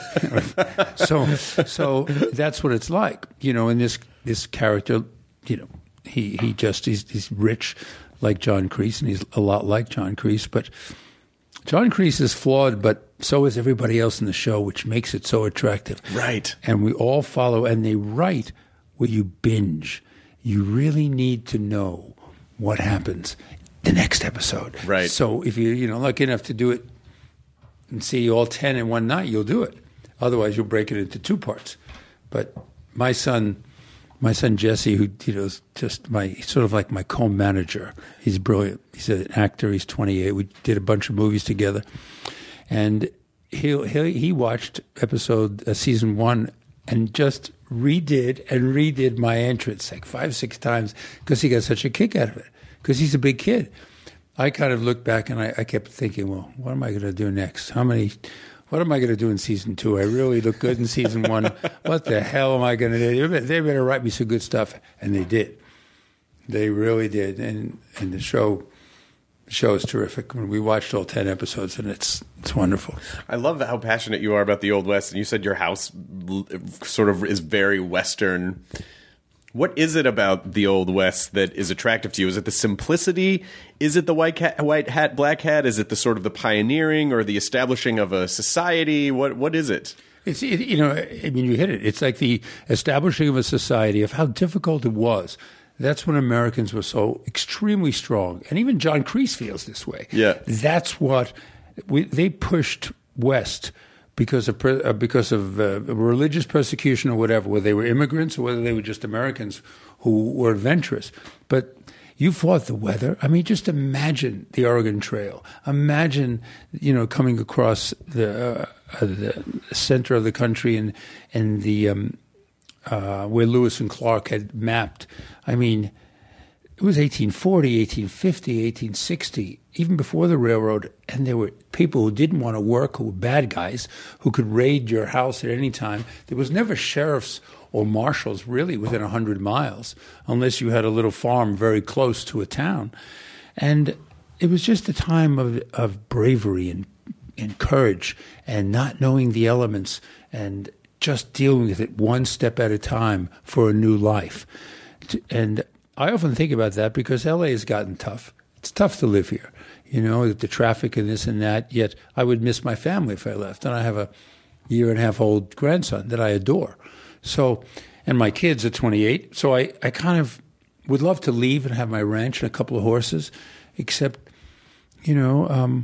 so so that's what it's like. You know, and this this character, you know, he, he just, he's, he's rich, like John Kreese, and he's a lot like John Kreese. But John Kreese is flawed, but so is everybody else in the show, which makes it so attractive. Right. And we all follow, and they write where you binge. You really need to know what happens the next episode. Right. So if you're, you know, lucky enough to do it and see all ten in one night, you'll do it. Otherwise, you'll break it into two parts. But my son... My son Jesse, who you know is just my sort of like my co-manager. He's brilliant. He's an actor. He's twenty-eight. We did a bunch of movies together, and he he he watched episode uh, season one and just redid and redid my entrance like five six times because he got such a kick out of it. Because he's a big kid. I kind of looked back and I, I kept thinking, well, what am I going to do next? How many? What am I going to do in season two? I really look good in season one. What the hell am I going to do? They better write me some good stuff. And they did. They really did. And and the show the show is terrific. We watched all ten episodes, and it's it's wonderful. I love how passionate you are about the Old West. And you said your house sort of is very Western What is it about the Old West that is attractive to you? Is it the simplicity? Is it the white hat, white hat, black hat? Is it the sort of the pioneering or the establishing of a society? What What is it? It's, it, you know, I mean, you hit it. It's like the establishing of a society, of how difficult it was. That's when Americans were so extremely strong. And even John Kreese feels this way. Yeah. That's what we, they pushed west because of uh, because of uh, religious persecution or whatever, whether they were immigrants or whether they were just Americans who were adventurous. But you fought the weather. I mean, just imagine the Oregon Trail. Imagine, you know, coming across the, uh, uh, the center of the country and and the um, uh, where Lewis and Clark had mapped. I mean, it was eighteen forty, eighteen fifty, eighteen sixty, even before the railroad, and there were people who didn't want to work, who were bad guys, who could raid your house at any time. There was never sheriffs or marshals really within one hundred miles, unless you had a little farm very close to a town. And it was just a time of, of bravery and, and courage and not knowing the elements and just dealing with it one step at a time for a new life. And I often think about that because L A has gotten tough. It's tough to live here, you know, the traffic and this and that, yet I would miss my family if I left. And I have a year and a half old grandson that I adore. So, and my kids are twenty-eight. So I, I kind of would love to leave and have my ranch and a couple of horses, except, you know, um,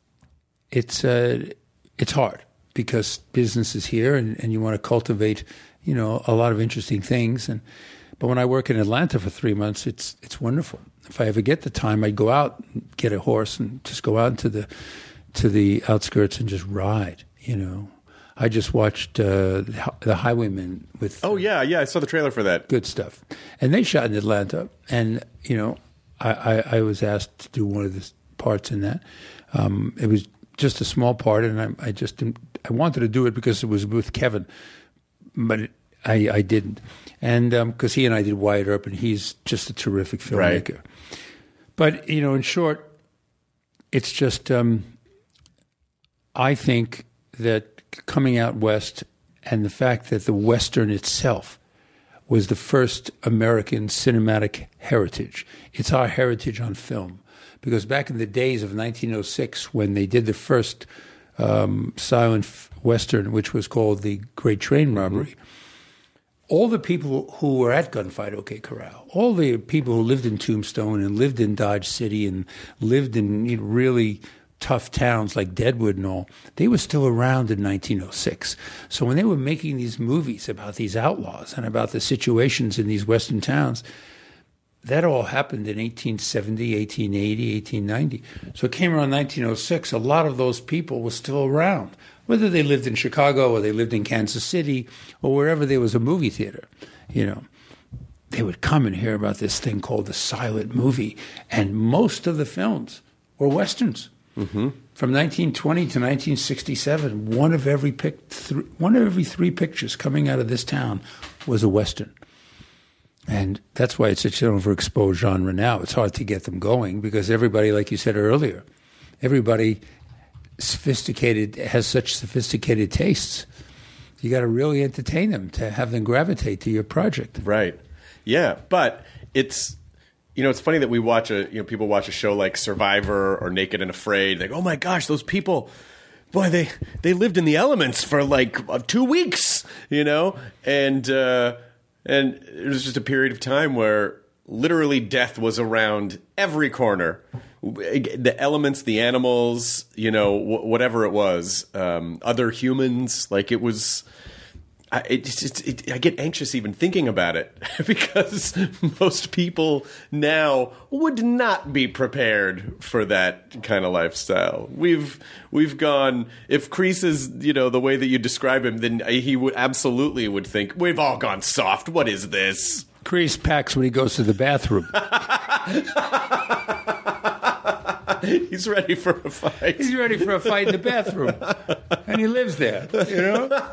it's uh, it's hard because business is here and, and you want to cultivate, you know, a lot of interesting things. And but when I work in Atlanta for three months, it's it's wonderful. If I ever get the time, I'd go out and get a horse and just go out into the to the outskirts and just ride, you know. I just watched uh, The Highwaymen with... Oh, yeah, yeah, I saw the trailer for that. Good stuff. And they shot in Atlanta. And, you know, I, I, I was asked to do one of the parts in that. Um, it was just a small part, and I, I just didn't, I wanted to do it because it was with Kevin, but it, I, I didn't. And because um, he and I did Wyatt Earp, and he's just a terrific filmmaker. Right. But, you know, in short, it's just, um, I think that coming out west and the fact that the Western itself was the first American cinematic heritage. It's our heritage on film. Because back in the days of nineteen oh six, when they did the first um, silent Western, which was called The Great Train Robbery, mm-hmm. all the people who were at Gunfight OK Corral, all the people who lived in Tombstone and lived in Dodge City and lived in, you know, really tough towns like Deadwood and all, they were still around in nineteen oh six. So when they were making these movies about these outlaws and about the situations in these Western towns, that all happened in eighteen seventy, eighteen eighty, eighteen ninety. So it came around nineteen oh six, a lot of those people were still around, whether they lived in Chicago or they lived in Kansas City or wherever there was a movie theater, you know. They would come and hear about this thing called the silent movie, and most of the films were Westerns. Mm-hmm. From nineteen twenty to nineteen sixty-seven, one of every pic, th- one of every three pictures coming out of this town was a Western. And that's why it's such an overexposed genre now. It's hard to get them going because everybody, like you said earlier, everybody sophisticated has such sophisticated tastes. You got to really entertain them to have them gravitate to your project. Right. Yeah, but it's... You know, it's funny that we watch a, you know, people watch a show like Survivor or Naked and Afraid. They go, oh my gosh, those people, boy, they, they lived in the elements for like uh, two weeks, you know? And, uh, and it was just a period of time where literally death was around every corner. The elements, the animals, you know, wh- whatever it was, um, other humans, like it was... I, it, it, it, I get anxious even thinking about it because most people now would not be prepared for that kind of lifestyle. We've we've gone. If Kreese is, you know, the way that you describe him, then he would absolutely would think we've all gone soft. What is this? Kreese packs when he goes to the bathroom. He's ready for a fight. He's ready for a fight in the bathroom, and he lives there. You know.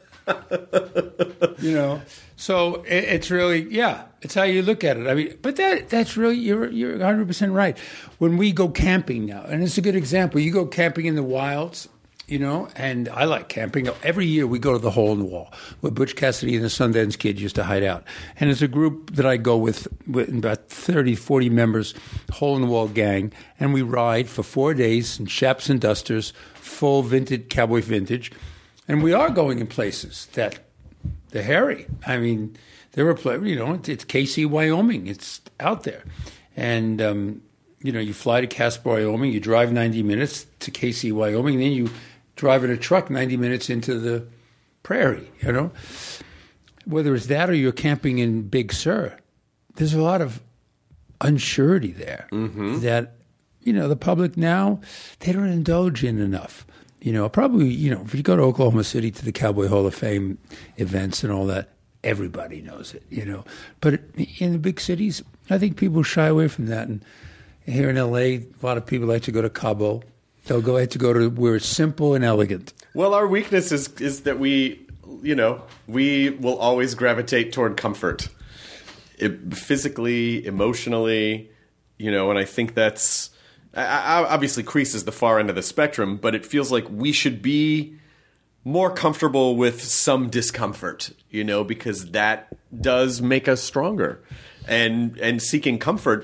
You know, so it, it's really, yeah, it's how you look at it. I mean, but that that's really, you're you're one hundred percent right. When we go camping now, and it's a good example, you go camping in the wilds, you know, and I like camping. Every year we go to the Hole in the Wall, where Butch Cassidy and the Sundance Kid used to hide out. And it's a group that I go with, with about thirty, forty members, Hole in the Wall gang, and we ride for four days in chaps and dusters, full vintage, cowboy vintage. And we are going in places that they're hairy. I mean, there are places, you know, it's, it's Casey, Wyoming. It's out there. And, um, you know, you fly to Casper, Wyoming, you drive ninety minutes to Casey, Wyoming, and then you drive in a truck ninety minutes into the prairie, you know. Whether it's that or you're camping in Big Sur, there's a lot of unsurety there mm-hmm. that, you know, the public now, they don't indulge in enough. You know, probably, you know, if you go to Oklahoma City to the Cowboy Hall of Fame events and all that, everybody knows it, you know. But in the big cities, I think people shy away from that. And here in L A, a lot of people like to go to Cabo. They'll go ahead to go to where it's simple and elegant. Well, our weakness is is that we, you know, we will always gravitate toward comfort. It, physically, emotionally, you know, and I think that's... I, I, obviously, Kreese is the far end of the spectrum, but it feels like we should be more comfortable with some discomfort, you know, because that does make us stronger. And and seeking comfort,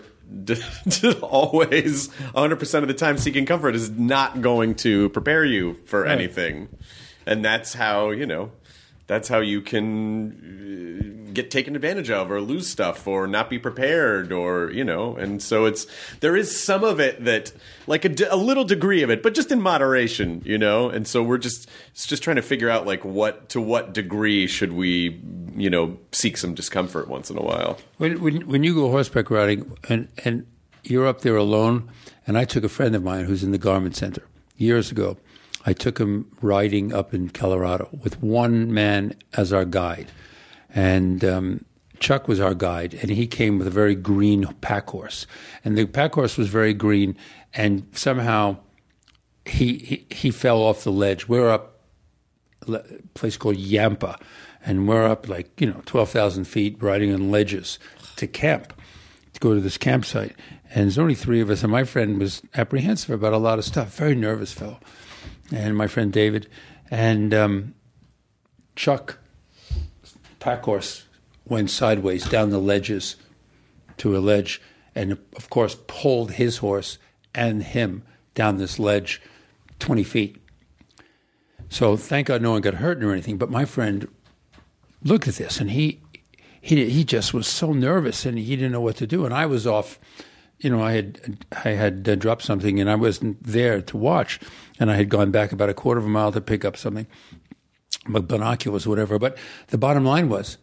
always, one hundred percent of the time, seeking comfort is not going to prepare you for right. anything. And that's how, you know, that's how you can get taken advantage of or lose stuff or not be prepared or, you know. And so it's, there is some of it that, like a, a little degree of it, but just in moderation, you know. And so we're just, it's just trying to figure out like what, to what degree should we, you know, seek some discomfort once in a while. When when, when you go horseback riding and, and you're up there alone, and I took a friend of mine who's in the Garment Center years ago. I took him riding up in Colorado with one man as our guide. And um, Chuck was our guide, and he came with a very green pack horse. And the pack horse was very green, and somehow he he, he fell off the ledge. We're up a place called Yampa, and we're up like, you know, twelve thousand feet riding on ledges to camp, to go to this campsite. And there's only three of us, and my friend was apprehensive about a lot of stuff, very nervous fellow. And my friend David, and um, Chuck, pack horse, went sideways down the ledges to a ledge, and of course pulled his horse and him down this ledge twenty feet. So thank God no one got hurt or anything. But my friend looked at this, and he he he just was so nervous, and he didn't know what to do. And I was off. You know, I had I had uh, dropped something, and I wasn't there to watch. And I had gone back about a quarter of a mile to pick up something, binoculars, whatever. But the bottom line was,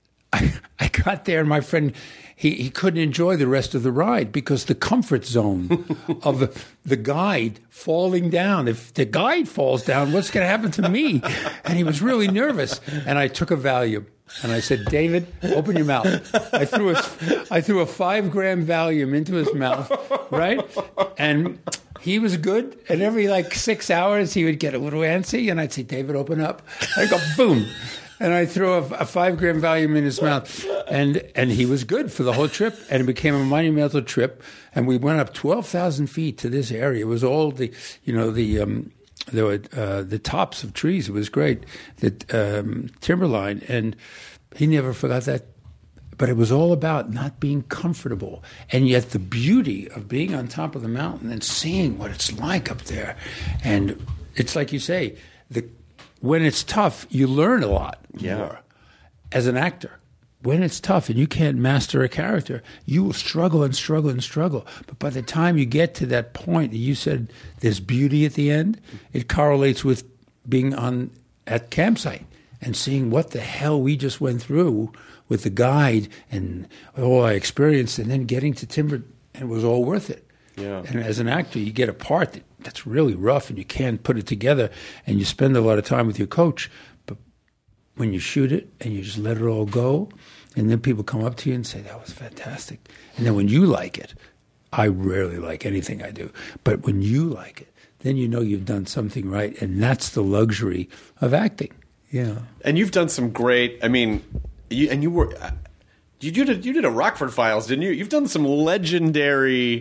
I, I got there, and my friend, he, he couldn't enjoy the rest of the ride because the comfort zone of the, the guide falling down. If the guide falls down, what's going to happen to me? And he was really nervous. And I took a Valium. And I said, David, open your mouth. I threw a, I threw a five gram Valium into his mouth, right? And he was good. And every like six hours, he would get a little antsy. And I'd say, David, open up. I'd go, boom. And I threw a, a five gram Valium in his mouth. And and he was good for the whole trip. And it became a monumental trip. And we went up twelve thousand feet to this area. It was all the, you know, the... Um, There were uh, the tops of trees. It was great. The um, timberline, and he never forgot that. But it was all about not being comfortable, and yet the beauty of being on top of the mountain and seeing what it's like up there. And it's like you say, the when it's tough, you learn a lot yeah. more as an actor. When it's tough and you can't master a character, you will struggle and struggle and struggle. But by the time you get to that point, you said there's beauty at the end, it correlates with being on at campsite and seeing what the hell we just went through with the guide and all I experienced, and then getting to timber, and it was all worth it. Yeah. And as an actor, you get a part that, that's really rough and you can't put it together, and you spend a lot of time with your coach. When you shoot it and you just let it all go, and then people come up to you and say, that was fantastic. And then when you like it, I rarely like anything I do, but when you like it, then you know you've done something right, and that's the luxury of acting. Yeah. And you've done some great, I mean, you, and you were, you did, a, you did a Rockford Files, didn't you? You've done some legendary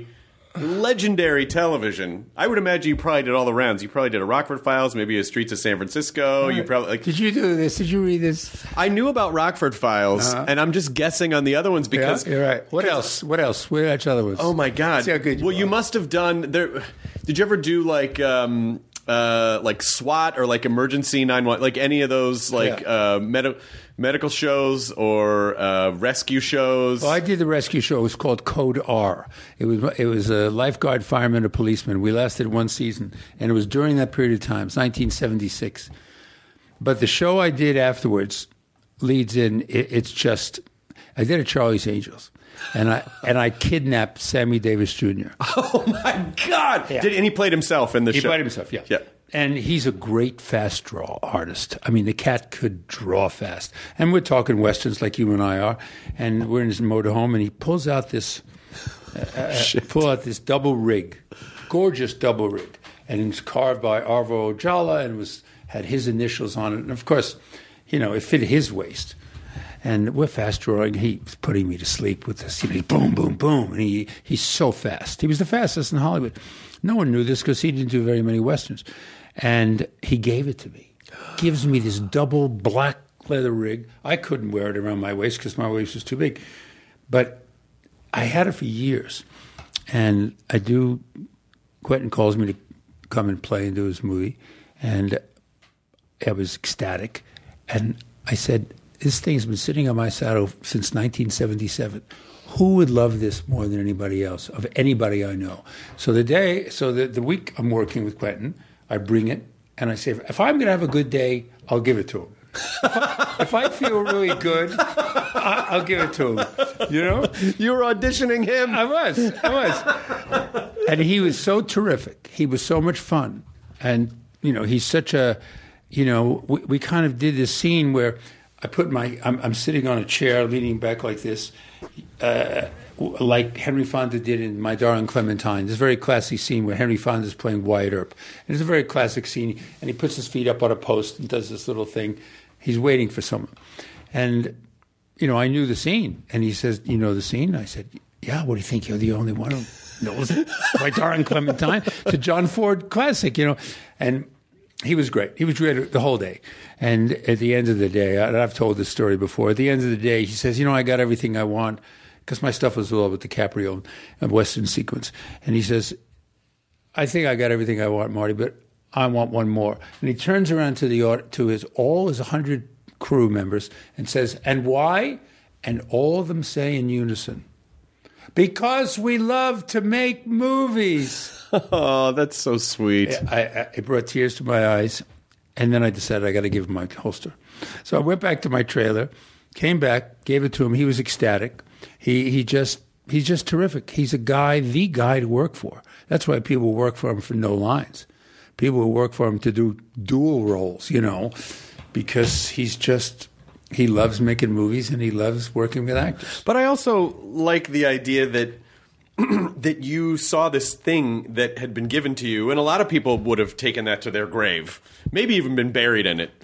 legendary television. I would imagine you probably did all the rounds. You probably did a Rockford Files, maybe a Streets of San Francisco. Right. You probably like. Did you do this? Did you read this? I knew about Rockford Files, Uh-huh. and I'm just guessing on the other ones because yeah, you're right. What else? What else? Where which other ones? Oh my God! See how good you well, are. you must have done. There, did you ever do like um, uh, like SWAT or like Emergency nine one, like any of those like Yeah. uh, med- medical shows or uh, rescue shows? Well, I did the rescue show. It was called Code R. It was it was a lifeguard, fireman, a policeman. We lasted one season, and it was during that period of time. It's nineteen seventy-six. But the show I did afterwards leads in. It, it's just I did a Charlie's Angels, and I and I kidnapped Sammy Davis Junior Oh my God! Yeah. Did, and he played himself in the He show. played himself, yeah. Yeah. And he's a great fast draw artist. I mean, the cat could draw fast. And we're talking westerns like you and I are. And we're in his motorhome, and he pulls out this, uh, pull out this double rig, gorgeous double rig, and it was carved by Arvo Ojala, and was had his initials on it. And of course, you know, it fit his waist. And we're fast drawing. He's putting me to sleep with this, you know, boom, boom, boom. And he he's so fast. He was the fastest in Hollywood. No one knew this because he didn't do very many westerns. And he gave it to me. Gives me this double black leather rig. I couldn't wear it around my waist because my waist was too big. But I had it for years. And I do, Quentin calls me to come and play and do his movie. And I was ecstatic. And I said, this thing's been sitting on my saddle since nineteen seventy-seven. Who would love this more than anybody else, of anybody I know? So the day, so the, the week I'm working with Quentin, I bring it, and I say, if I'm going to have a good day, I'll give it to him. If I, if I feel really good, I, I'll give it to him. You know? You were auditioning him. I was. I was. And he was so terrific. He was so much fun. And, you know, he's such a, you know, we, we kind of did this scene where I put my, I'm, I'm sitting on a chair leaning back like this, uh, like Henry Fonda did in My Darling Clementine. This very classic scene where Henry Fonda is playing Wyatt Earp. And it's a very classic scene. And he puts his feet up on a post and does this little thing. He's waiting for someone. And, you know, I knew the scene. And he says, you know the scene? I said, yeah, what do you think? You're the only one who knows it? My Darling Clementine. It's a John Ford classic, you know. And he was great. He was great the whole day. And at the end of the day, and I've told this story before, at the end of the day, he says, you know, I got everything I want, because my stuff was all with DiCaprio and Western sequence. And he says, I think I got everything I want, Marty, but I want one more. And he turns around to the to his all his one hundred crew members and says, and why? And all of them say in unison, because we love to make movies. Oh, that's so sweet. I, I, it brought tears to my eyes. And then I decided I got to give him my holster. So I went back to my trailer, came back, gave it to him. He was ecstatic. He he just he's just terrific. He's a guy, the guy to work for. That's why people work for him for no lines. People who work for him to do dual roles, you know, because he's just he loves making movies and he loves working with actors. But I also like the idea that that you saw this thing that had been given to you, and a lot of people would have taken that to their grave, maybe even been buried in it.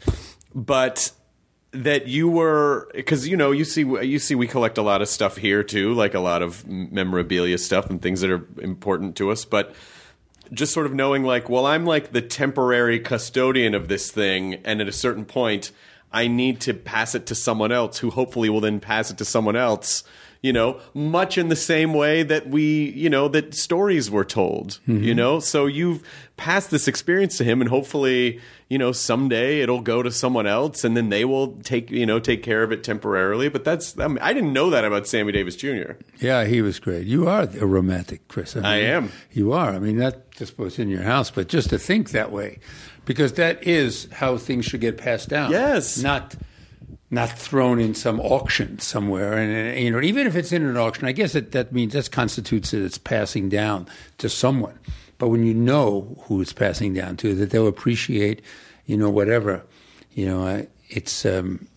But that you were, because you know, you see, you see, we collect a lot of stuff here too, like a lot of memorabilia stuff and things that are important to us. But just sort of knowing, like, well, I'm like the temporary custodian of this thing, and at a certain point, I need to pass it to someone else, who hopefully will then pass it to someone else. You know, much in the same way that we, you know, that stories were told, mm-hmm. you know, so you've passed this experience to him, and hopefully, you know, someday it'll go to someone else, and then they will take, you know, take care of it temporarily. But that's, I mean, I didn't know that about Sammy Davis Junior Yeah, he was great. You are a romantic, Chris. I, mean, I am. You are. I mean, not just what's in your house, but just to think that way, because that is how things should get passed down. Yes. Not not thrown in some auction somewhere. And, and you know, even if it's in an auction, I guess that, that means that constitutes that it's passing down to someone. But when you know who it's passing down to, that they'll appreciate, you know, whatever, you know, I, it's, um,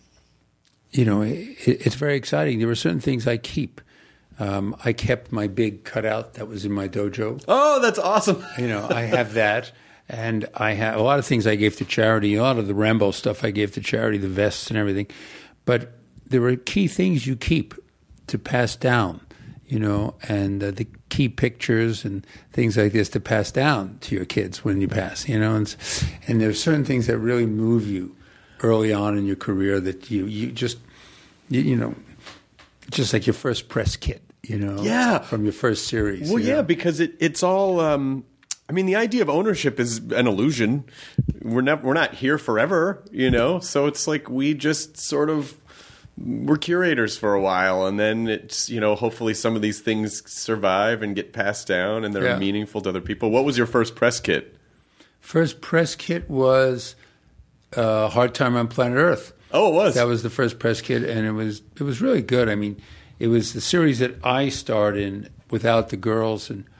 you know, it, it's very exciting. There are certain things I keep. Um, I kept my big cutout that was in my dojo. Oh, that's awesome. You know, I have that. And I have a lot of things I gave to charity. A lot of the Rambo stuff I gave to charity, the vests and everything. But there are key things you keep to pass down. you know, and uh, the key pictures and things like this to pass down to your kids when you pass, you know. And, and there's certain things that really move you early on in your career that you, you just, you, you know, just like your first press kit, you know, yeah, from your first series. Well, yeah, know? because it, it's all, um, I mean, the idea of ownership is an illusion. We're never, we're not here forever, you know, so it's like we just sort of, we're curators for a while, and then it's, you know, hopefully some of these things survive and get passed down and they're yeah. meaningful to other people. What was your first press kit? First press kit was uh, Hard Time on Planet Earth. Oh, it was? That was the first press kit, and it was it was really good. I mean, it was the series that I starred in without the girls, and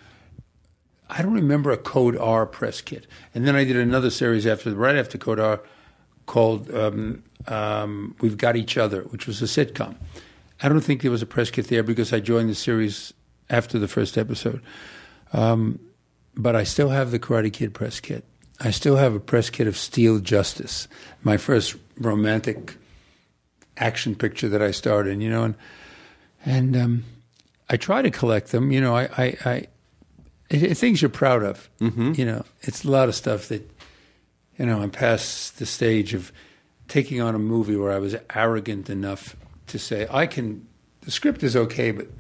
I don't remember a Code R press kit. And then I did another series after, right after Code R, called um, um, We've Got Each Other, which was a sitcom. I don't think there was a press kit there because I joined the series after the first episode. Um, but I still have the Karate Kid press kit. I still have a press kit of Steel Justice, my first romantic action picture that I starred in, you know. And, and um, I try to collect them, you know. I, I, I it, it, things you're proud of, mm-hmm. you know. It's a lot of stuff that, you know, I'm past the stage of taking on a movie where I was arrogant enough to say, I can, the script is okay, but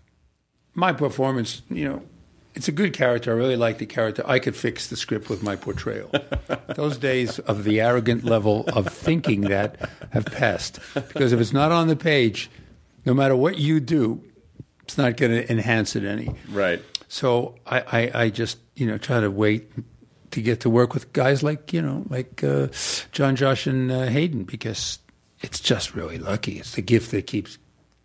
my performance, you know, it's a good character. I really like the character. I could fix the script with my portrayal. Those days of the arrogant level of thinking that have passed. Because if it's not on the page, no matter what you do, it's not going to enhance it any. Right. So I, I, I just, you know, try to wait to get to work with guys like, you know, like uh, John, Josh, and uh, Hayden, because it's just really lucky. It's the gift that keeps,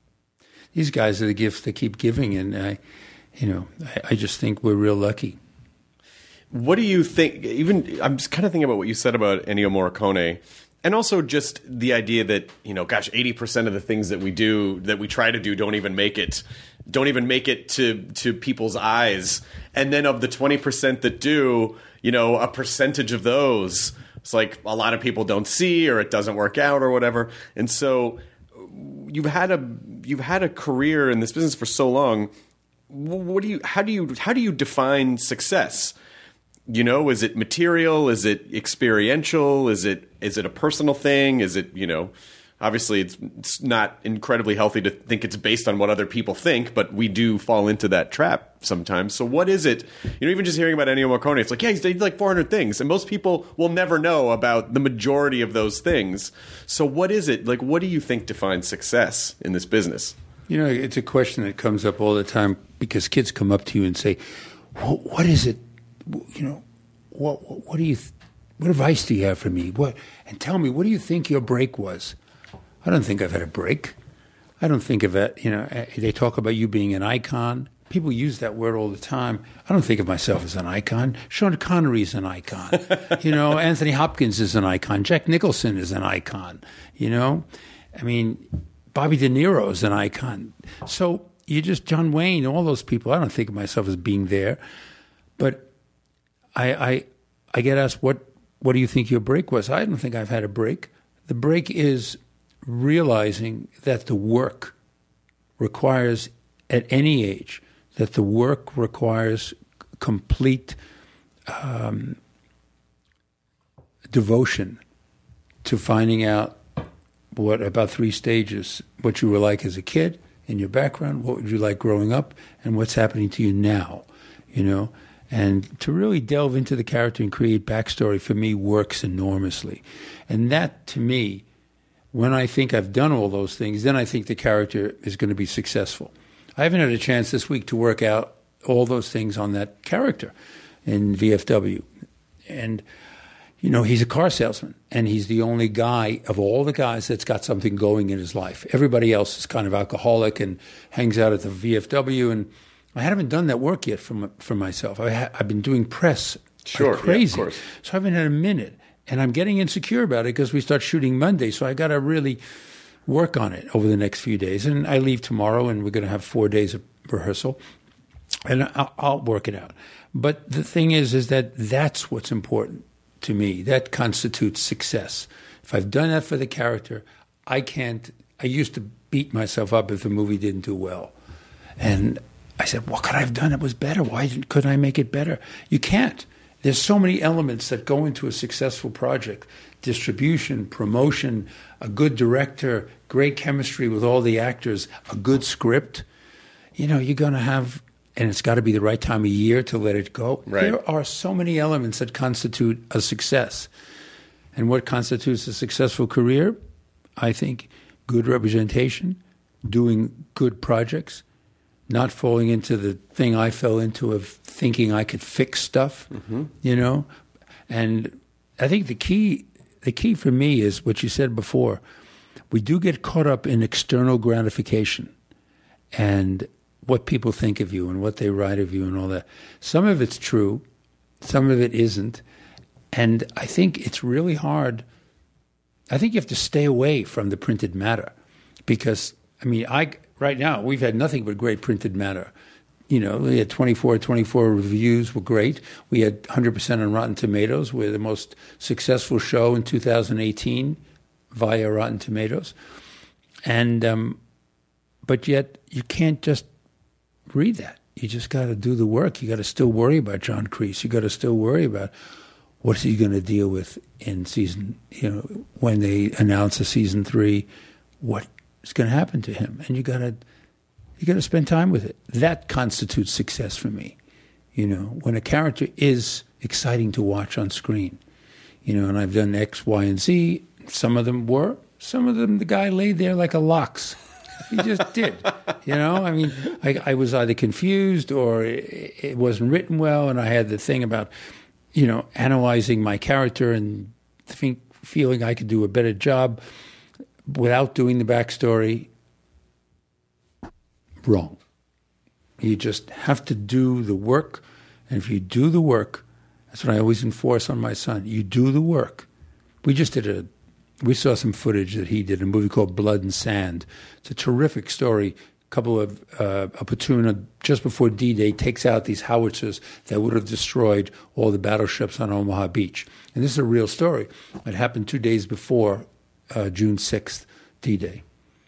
these guys are the gifts that keep giving, and I, you know, I, I just think we're real lucky. What do you think, even, I'm just kind of thinking about what you said about Ennio Morricone, and also just the idea that, you know, gosh, eighty percent of the things that we do, that we try to do, don't even make it, don't even make it to, to people's eyes. And then of the twenty percent that do, you know, a percentage of those, it's like a lot of people don't see, or it doesn't work out or whatever. And so you've had a, you've had a career in this business for so long. What do you, how do you, how do you define success? You know, is it material? Is it experiential? Is it, is it a personal thing? Is it, you know, obviously it's, it's not incredibly healthy to think it's based on what other people think, but we do fall into that trap sometimes. So what is it? You know, even just hearing about Ennio Morricone, it's like, yeah, he's did like four hundred things. And most people will never know about the majority of those things. So what is it? Like, what do you think defines success in this business? You know, it's a question that comes up all the time because kids come up to you and say, what is it? You know, what what do you, th- what advice do you have for me? What, and tell me, what do you think your break was? I don't think I've had a break. I don't think of it, you know, they talk about you being an icon. People use that word all the time. I don't think of myself as an icon. Sean Connery is an icon. You know, Anthony Hopkins is an icon. Jack Nicholson is an icon. You know, I mean, Bobby De Niro is an icon. So you just, John Wayne, all those people, I don't think of myself as being there. But I, I, I get asked, what, what do you think your break was? I don't think I've had a break. The break is realizing that the work requires, at any age, that the work requires complete um, devotion to finding out what, about three stages, what you were like as a kid, in your background, what would you like growing up, and what's happening to you now, you know? And to really delve into the character and create backstory, for me, works enormously. And that, to me, when I think I've done all those things, then I think the character is going to be successful. I haven't had a chance this week to work out all those things on that character in V F W. And, you know, he's a car salesman, and he's the only guy of all the guys that's got something going in his life. Everybody else is kind of alcoholic and hangs out at the V F W, and I haven't done that work yet for, for myself. I ha- I've been doing press sure, like crazy, yeah, of course. So I haven't had a minute. And I'm getting insecure about it because we start shooting Monday, so I got to really work on it over the next few days. And I leave tomorrow, and we're going to have four days of rehearsal, and I'll, I'll work it out. But the thing is, is that that's what's important to me. That constitutes success. If I've done that for the character, I can't. I used to beat myself up if the movie didn't do well, And I said, what could I have done that was better? Why didn't, couldn't I make it better? You can't. There's so many elements that go into a successful project. Distribution, promotion, a good director, great chemistry with all the actors, a good script. You know, you're going to have, and it's got to be the right time of year to let it go. Right. There are so many elements that constitute a success. And what constitutes a successful career? I think good representation, doing good projects, not falling into the thing I fell into of thinking I could fix stuff, mm-hmm. you know. And I think the key, the key for me is what you said before. We do get caught up in external gratification and what people think of you and what they write of you and all that. Some of it's true, some of it isn't. And I think it's really hard. I think you have to stay away from the printed matter because, I mean, I right now, we've had nothing but great printed matter. You know, we had twenty-four, twenty-four reviews were great. We had one hundred percent on Rotten Tomatoes. We're the most successful show in two thousand eighteen via Rotten Tomatoes. And, um, but yet you can't just read that. You just got to do the work. You got to still worry about John Kreese. You got to still worry about what's he going to deal with in season, you know, when they announce a season three, what is going to happen to him? And you got to, you got to spend time with it. That constitutes success for me. You know, when a character is exciting to watch on screen, you know, and I've done X, Y, and Z. Some of them were, some of them, the guy laid there like a lox. He just did, you know. I mean, I, I was either confused or it, it wasn't written well, and I had the thing about, you know, analyzing my character and think, feeling I could do a better job without doing the backstory. Wrong. You just have to do the work, and if you do the work, that's what I always enforce on my son. You do the work. We just did a, we saw some footage that he did, a movie called Blood and Sand. It's a terrific story. A couple of, uh, a platoon just before D-Day takes out these howitzers that would have destroyed all the battleships on Omaha Beach. And this is a real story. It happened two days before uh, June sixth, D-Day.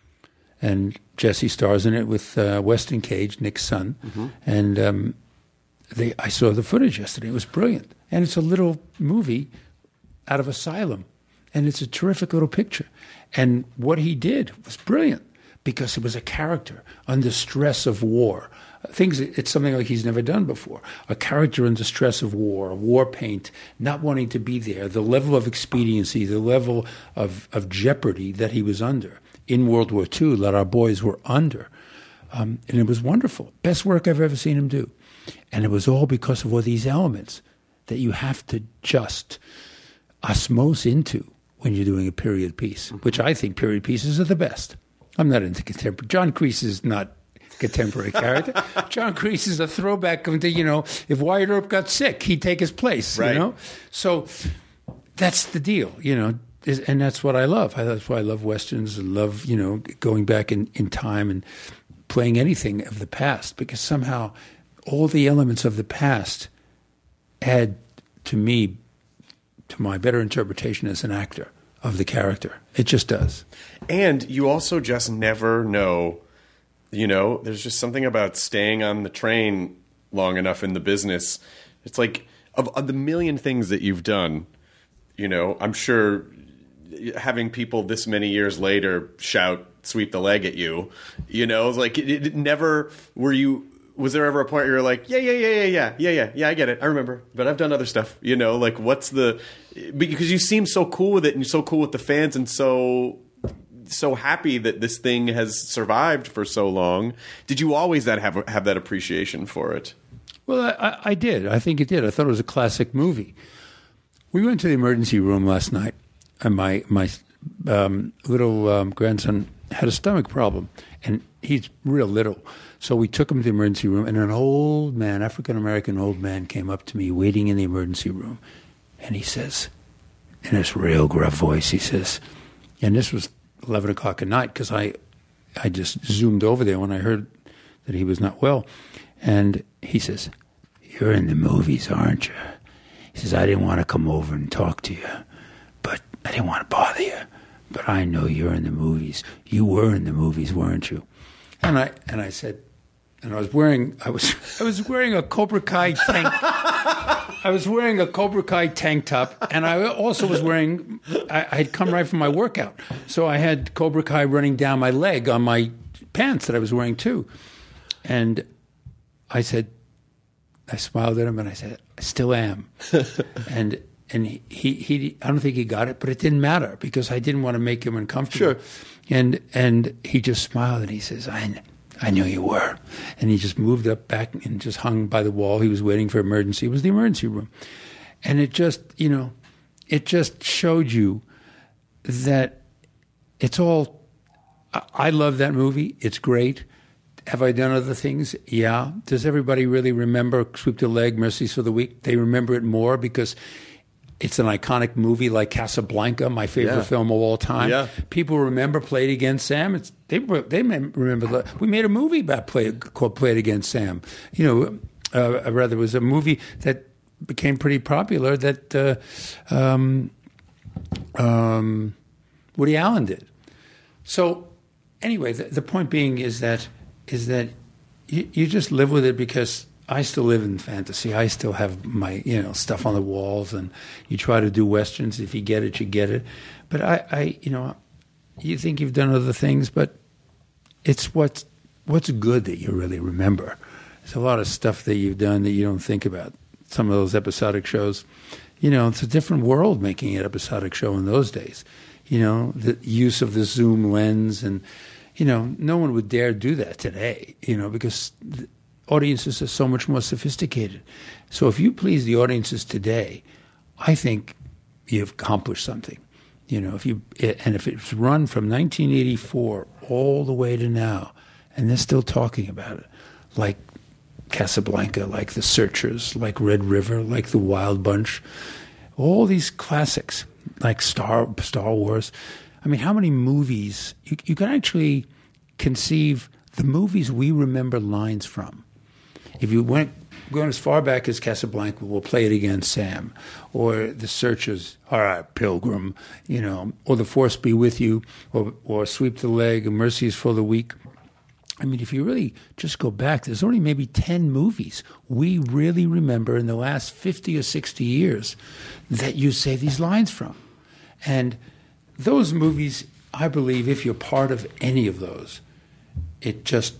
And Jesse stars in it with uh, Weston Cage, Nick's son. Mm-hmm. And um, they, I saw the footage yesterday. It was brilliant. And it's a little movie out of Asylum. And it's a terrific little picture. And what he did was brilliant because it was a character under stress of war. Things, it's something like he's never done before. A character under stress of war, war paint, not wanting to be there, the level of expediency, the level of, of jeopardy that he was under in World War Two that our boys were under. Um, and it was wonderful. Best work I've ever seen him do. And it was all because of all these elements that you have to just osmose into when you're doing a period piece, which I think period pieces are the best. I'm not into contemporary. John Kreese is not contemporary character. John Kreese is a throwback to, you know, if Wyatt Earp got sick, he'd take his place, right. You know? So that's the deal, you know, and that's what I love. That's why I love Westerns and love, you know, going back in, in time and playing anything of the past, because somehow all the elements of the past add to me, to my better interpretation as an actor of the character. It just does. And you also just never know, you know, there's just something about staying on the train long enough in the business. It's like, of, of the million things that you've done, you know, I'm sure having people this many years later shout, sweep the leg at you, you know, like it, it never, were you, was there ever a point where you're like, yeah, yeah, yeah, yeah, yeah, yeah, yeah, yeah, I get it, I remember, but I've done other stuff, you know, like what's the, because you seem so cool with it and you're so cool with the fans and so, so happy that this thing has survived for so long. Did you always that have have that appreciation for it? Well, I, I did. I think it did. I thought it was a classic movie. We went to the emergency room last night, and my my um, little um, grandson had a stomach problem, and he's real little. So we took him to the emergency room, and an old man, African-American old man, came up to me waiting in the emergency room, and he says, in his real gruff voice, he says, and this was eleven o'clock at night because I, I just zoomed over there when I heard that he was not well, and he says, "You're in the movies, aren't you?" He says, "I didn't want to come over and talk to you, but I didn't want to bother you, but I know you're in the movies. You were in the movies, weren't you?" And I and I said, and I was wearing I was I was wearing a Cobra Kai tank. I was wearing a Cobra Kai tank top, and I also was wearing. I, I had come right from my workout, so I had Cobra Kai running down my leg on my pants that I was wearing too. And I said, I smiled at him, and I said, "I still am." and and he, he he I don't think he got it, but it didn't matter because I didn't want to make him uncomfortable. Sure. And and he just smiled and he says, "I." I knew you were. And he just moved up back and just hung by the wall. He was waiting for emergency. It was the emergency room. And it just, you know, it just showed you that it's all, I, I love that movie. It's great. Have I done other things? Yeah. Does everybody really remember Sweep the Leg, Mercies for the Weak? They remember it more because it's an iconic movie like Casablanca, my favorite Yeah. film of all time. Yeah. People remember Played Against Sam. It's, they they remember the, we made a movie about play, called Played Against Sam. You know, uh, rather it was a movie that became pretty popular that uh, um, um, Woody Allen did. So anyway, the, the point being is that is that you, you just live with it because I still live in fantasy. I still have my, you know, stuff on the walls, and you try to do westerns. If you get it, you get it. But I, I you know, you think you've done other things, but it's what's what's good that you really remember. There's a lot of stuff that you've done that you don't think about. Some of those episodic shows, you know, it's a different world making an episodic show in those days. You know, the use of the zoom lens, and you know, no one would dare do that today. You know, because the audiences are so much more sophisticated. So if you please the audiences today, I think you've accomplished something. You know, if you and if it's run from nineteen eighty-four all the way to now, and they're still talking about it, like Casablanca, like The Searchers, like Red River, like The Wild Bunch, all these classics, like Star Star Wars. I mean, how many movies you, you can actually conceive the movies we remember lines from? If you went going as far back as Casablanca, we'll Play It Against Sam, or The Searchers, all right, Pilgrim, you know, or The Force Be With You, or, or Sweep the Leg, Mercy is for the Weak. I mean, if you really just go back, there's only maybe ten movies we really remember in the last fifty or sixty years that you say these lines from. And those movies, I believe, if you're part of any of those, it just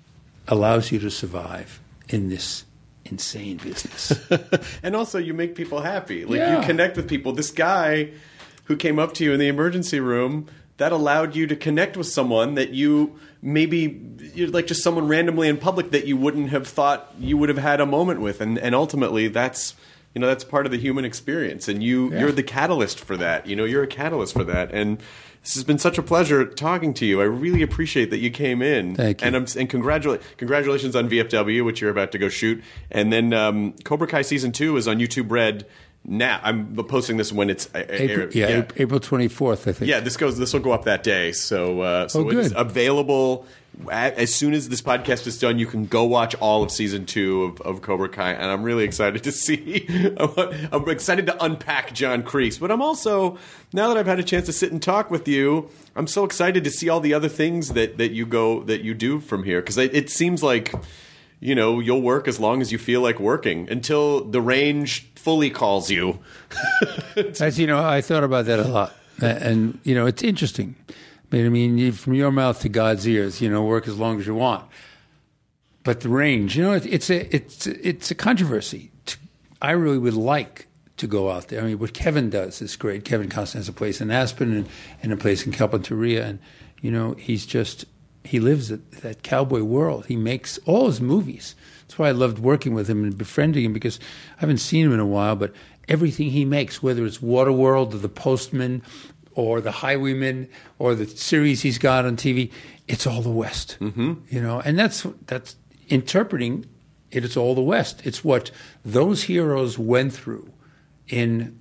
allows you to survive in this insane business. And also, you make people happy. Like, Yeah. you connect with people. This guy who came up to you in the emergency room, that allowed you to connect with someone that you maybe, you're like just someone randomly in public that you wouldn't have thought you would have had a moment with. And, and ultimately, that's, you know, that's part of the human experience. And you, Yeah. you're the catalyst for that. You know, you're a catalyst for that. And this has been such a pleasure talking to you. I really appreciate that you came in. Thank you. And, I'm, and congratula- congratulations on V F W, which you're about to go shoot. And then um, Cobra Kai Season two is on YouTube Red now. I'm posting this when it's... April, yeah, yeah. April twenty-fourth, I think. Yeah, this goes. This will go up that day. So, uh, so Oh, it is good. available at, as soon as this podcast is done. You can go watch all of season two of, of Cobra Kai, and I'm really excited to see. I'm excited to unpack John Kreese, but I'm also, now that I've had a chance to sit and talk with you, I'm so excited to see all the other things that that you go that you do from here, because it, it seems like, you know, you'll work as long as you feel like working until the range fully calls you. As you know, I thought about that a lot. And, and, you know, it's interesting. But, I mean, you, from your mouth to God's ears, you know, work as long as you want. But the range, you know, it, it's a it's it's a controversy. I really would like to go out there. I mean, what Kevin does is great. Kevin Costner has a place in Aspen and, and a place in Carpinteria. And, you know, he's just, he lives that, that cowboy world. He makes all his movies. That's why I loved working with him and befriending him, because I haven't seen him in a while, but everything he makes, whether it's Waterworld or The Postman or The Highwayman or the series he's got on T V, it's all the West. Mm-hmm. You know, and that's that's interpreting it. It's all the West. It's what those heroes went through in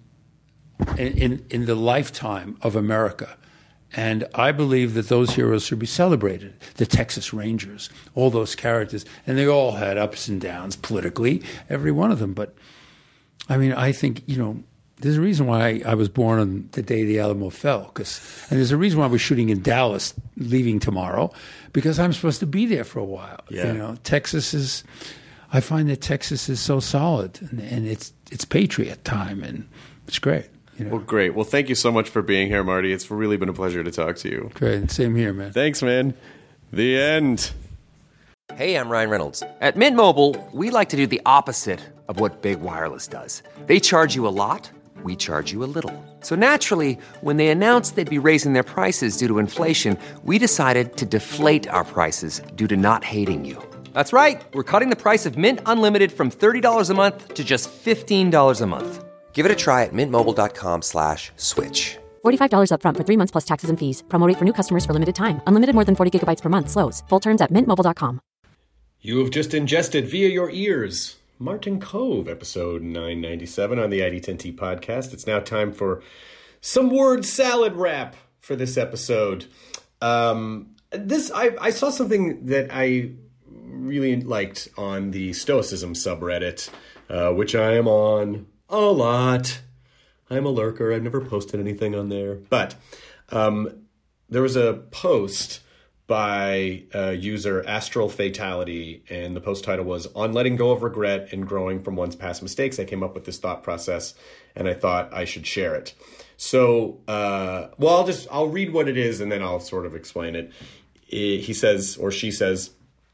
in in the lifetime of America. And I believe that those heroes should be celebrated. The Texas Rangers, all those characters, and they all had ups and downs politically, every one of them. But I mean, I think, you know, there's a reason why I, I was born on the day the Alamo fell. Cause, and there's a reason why we're shooting in Dallas, leaving tomorrow, because I'm supposed to be there for a while. Yeah. You know, Texas is, I find that Texas is so solid, and, and it's it's Patriot time, and it's great. You know? Well, great. Well, thank you so much for being here, Marty. It's really been a pleasure to talk to you. Great. Same here, man. Thanks, man. The end. Hey, I'm Ryan Reynolds. At Mint Mobile, we like to do the opposite of what Big Wireless does. They charge you a lot, we charge you a little. So naturally, when they announced they'd be raising their prices due to inflation, we decided to deflate our prices due to not hating you. That's right. We're cutting the price of Mint Unlimited from thirty dollars a month to just fifteen dollars a month. Give it a try at mintmobile.com slash switch. forty-five dollars up front for three months plus taxes and fees. Promo rate for new customers for limited time. Unlimited more than forty gigabytes per month. Slows full terms at mint mobile dot com. You have just ingested via your ears Martin Kove, episode nine ninety-seven on the I D ten T podcast. It's now time for some word salad wrap for this episode. Um, this I, I saw something that I really liked on the Stoicism subreddit, uh, which I am on a lot. I'm a lurker. I've never posted anything on there. But um, there was a post by uh, user Astral Fatality, and the post title was On Letting Go of Regret and Growing from One's Past Mistakes. I came up with this thought process, and I thought I should share it. So, uh, well, I'll just, I'll read what it is, and then I'll sort of explain it. He says, or she says,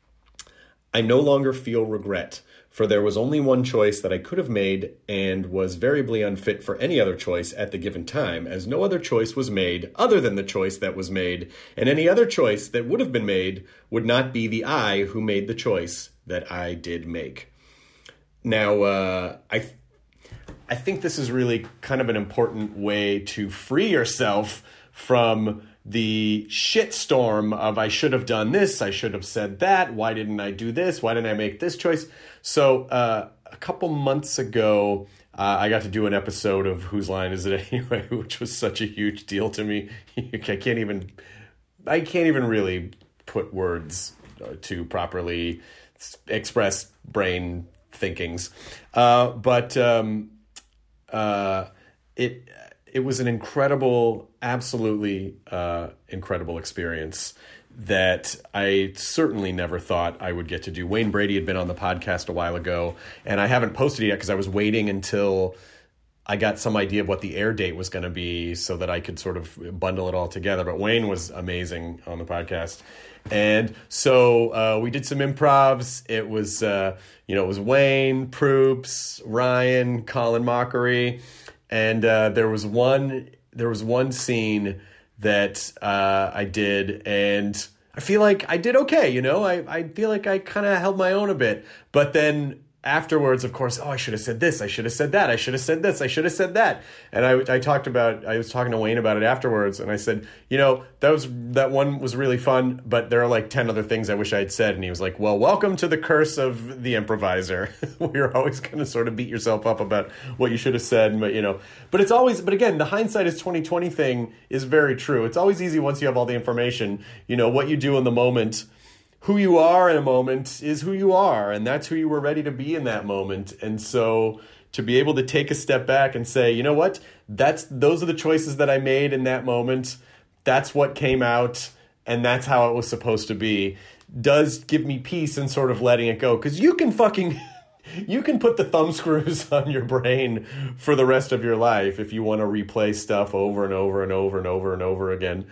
I no longer feel regret, for there was only one choice that I could have made and was variably unfit for any other choice at the given time, as no other choice was made other than the choice that was made, and any other choice that would have been made would not be the I who made the choice that I did make. Now, uh, I th- I think this is really kind of an important way to free yourself from the shitstorm of I should have done this, I should have said that, why didn't I do this, why didn't I make this choice? So uh, a couple months ago, uh, I got to do an episode of Whose Line Is It Anyway, which was such a huge deal to me. I can't even, I can't even really put words to properly express brain thinkings. Uh, but um, uh, it it was an incredible, absolutely uh, incredible experience that I certainly never thought I would get to do. Wayne Brady had been on the podcast a while ago, and I haven't posted it yet because I was waiting until I got some idea of what the air date was going to be so that I could sort of bundle it all together. But Wayne was amazing on the podcast. And so uh, we did some improvs. It was, uh, you know, it was Wayne, Proops, Ryan, Colin Mockery. And uh, there was one, there was one scene that uh, I did, and I feel like I did okay, you know? I, I feel like I kind of held my own a bit. But then afterwards, of course, oh, I should have said this, I should have said that, I should have said this, I should have said that. And I, I talked about, I was talking to Wayne about it afterwards, and I said, you know, that was that one was really fun, but there are like ten other things I wish I had said. And he was like, well, welcome to the curse of the improviser. You're always going to sort of beat yourself up about what you should have said, but you know, but it's always, but again, the hindsight is twenty twenty thing is very true. It's always easy once you have all the information, you know, what you do in the moment. Who you are in a moment is who you are, and that's who you were ready to be in that moment. And so to be able to take a step back and say, you know what, that's those are the choices that I made in that moment. That's what came out, and that's how it was supposed to be, does give me peace in sort of letting it go. Because you can fucking, you can put the thumb screws on your brain for the rest of your life if you want to replay stuff over and over and over and over and over again.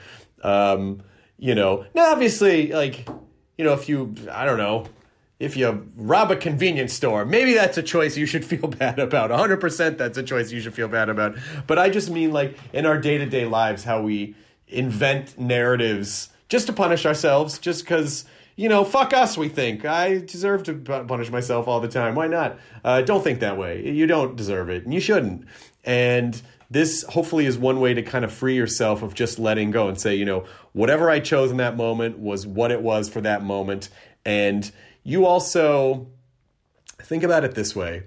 Um, you know, now obviously, like, you know, if you, I don't know, if you rob a convenience store, maybe that's a choice you should feel bad about. one hundred percent that's a choice you should feel bad about. But I just mean, like, in our day-to-day lives, how we invent narratives just to punish ourselves, just because, you know, fuck us, we think. I deserve to punish myself all the time. Why not? Uh, don't think that way. You don't deserve it, and you shouldn't. And this hopefully is one way to kind of free yourself of just letting go and say, you know, whatever I chose in that moment was what it was for that moment. And you also think about it this way.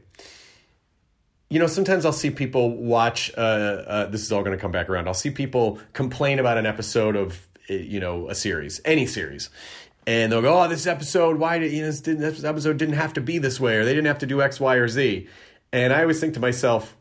You know, sometimes I'll see people watch, uh, uh, this is all going to come back around. I'll see people complain about an episode of, you know, a series, any series. And they'll go, oh, this episode, why did, you know, this, didn't, this episode didn't have to be this way, or they didn't have to do X, Y, or Z. And I always think to myself,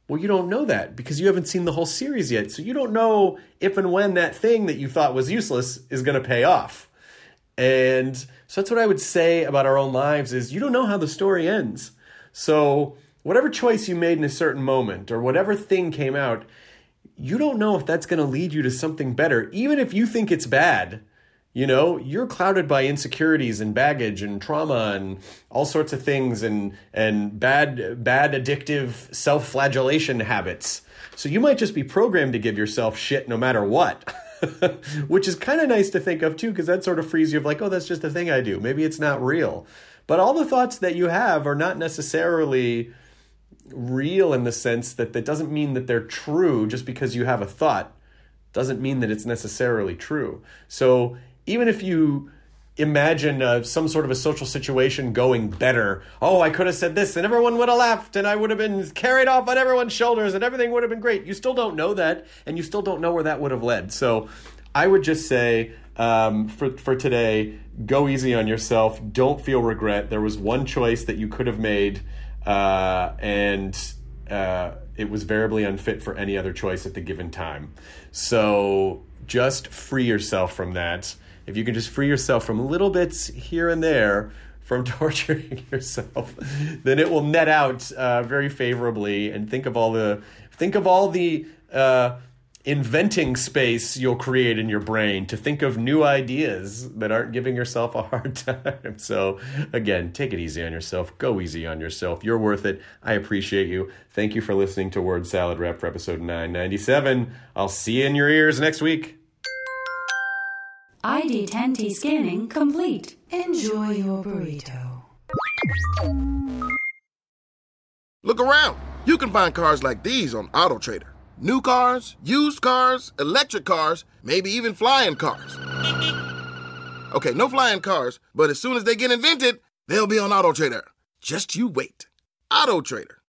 Well, you don't know that because you haven't seen the whole series yet. So you don't know if and when that thing that you thought was useless is going to pay off. And so that's what I would say about our own lives is you don't know how the story ends. So whatever choice you made in a certain moment or whatever thing came out, you don't know if that's going to lead you to something better. Even if you think it's bad, you know, you're clouded by insecurities and baggage and trauma and all sorts of things and and bad, bad addictive self-flagellation habits. So you might just be programmed to give yourself shit no matter what, which is kind of nice to think of too, because that sort of frees you of like, oh, that's just a thing I do. Maybe it's not real. But all the thoughts that you have are not necessarily real in the sense that that doesn't mean that they're true just because you have a thought. Doesn't mean that it's necessarily true. So even if you imagine uh, some sort of a social situation going better, oh, I could have said this and everyone would have laughed and I would have been carried off on everyone's shoulders and everything would have been great. You still don't know that, and you still don't know where that would have led. So I would just say um, for, for today, go easy on yourself. Don't feel regret. There was one choice that you could have made, uh, and uh, it was variably unfit for any other choice at the given time. So just free yourself from that. If you can just free yourself from little bits here and there from torturing yourself, then it will net out uh, very favorably. And think of all the think of all the uh, inventing space you'll create in your brain to think of new ideas that aren't giving yourself a hard time. So again, take it easy on yourself. Go easy on yourself. You're worth it. I appreciate you. Thank you for listening to Word Salad Wrap for episode nine ninety-seven. I'll see you in your ears next week. I D ten T scanning complete. Enjoy your burrito. Look around. You can find cars like these on AutoTrader. New cars, used cars, electric cars, maybe even flying cars. Okay, no flying cars, but as soon as they get invented, they'll be on AutoTrader. Just you wait. AutoTrader.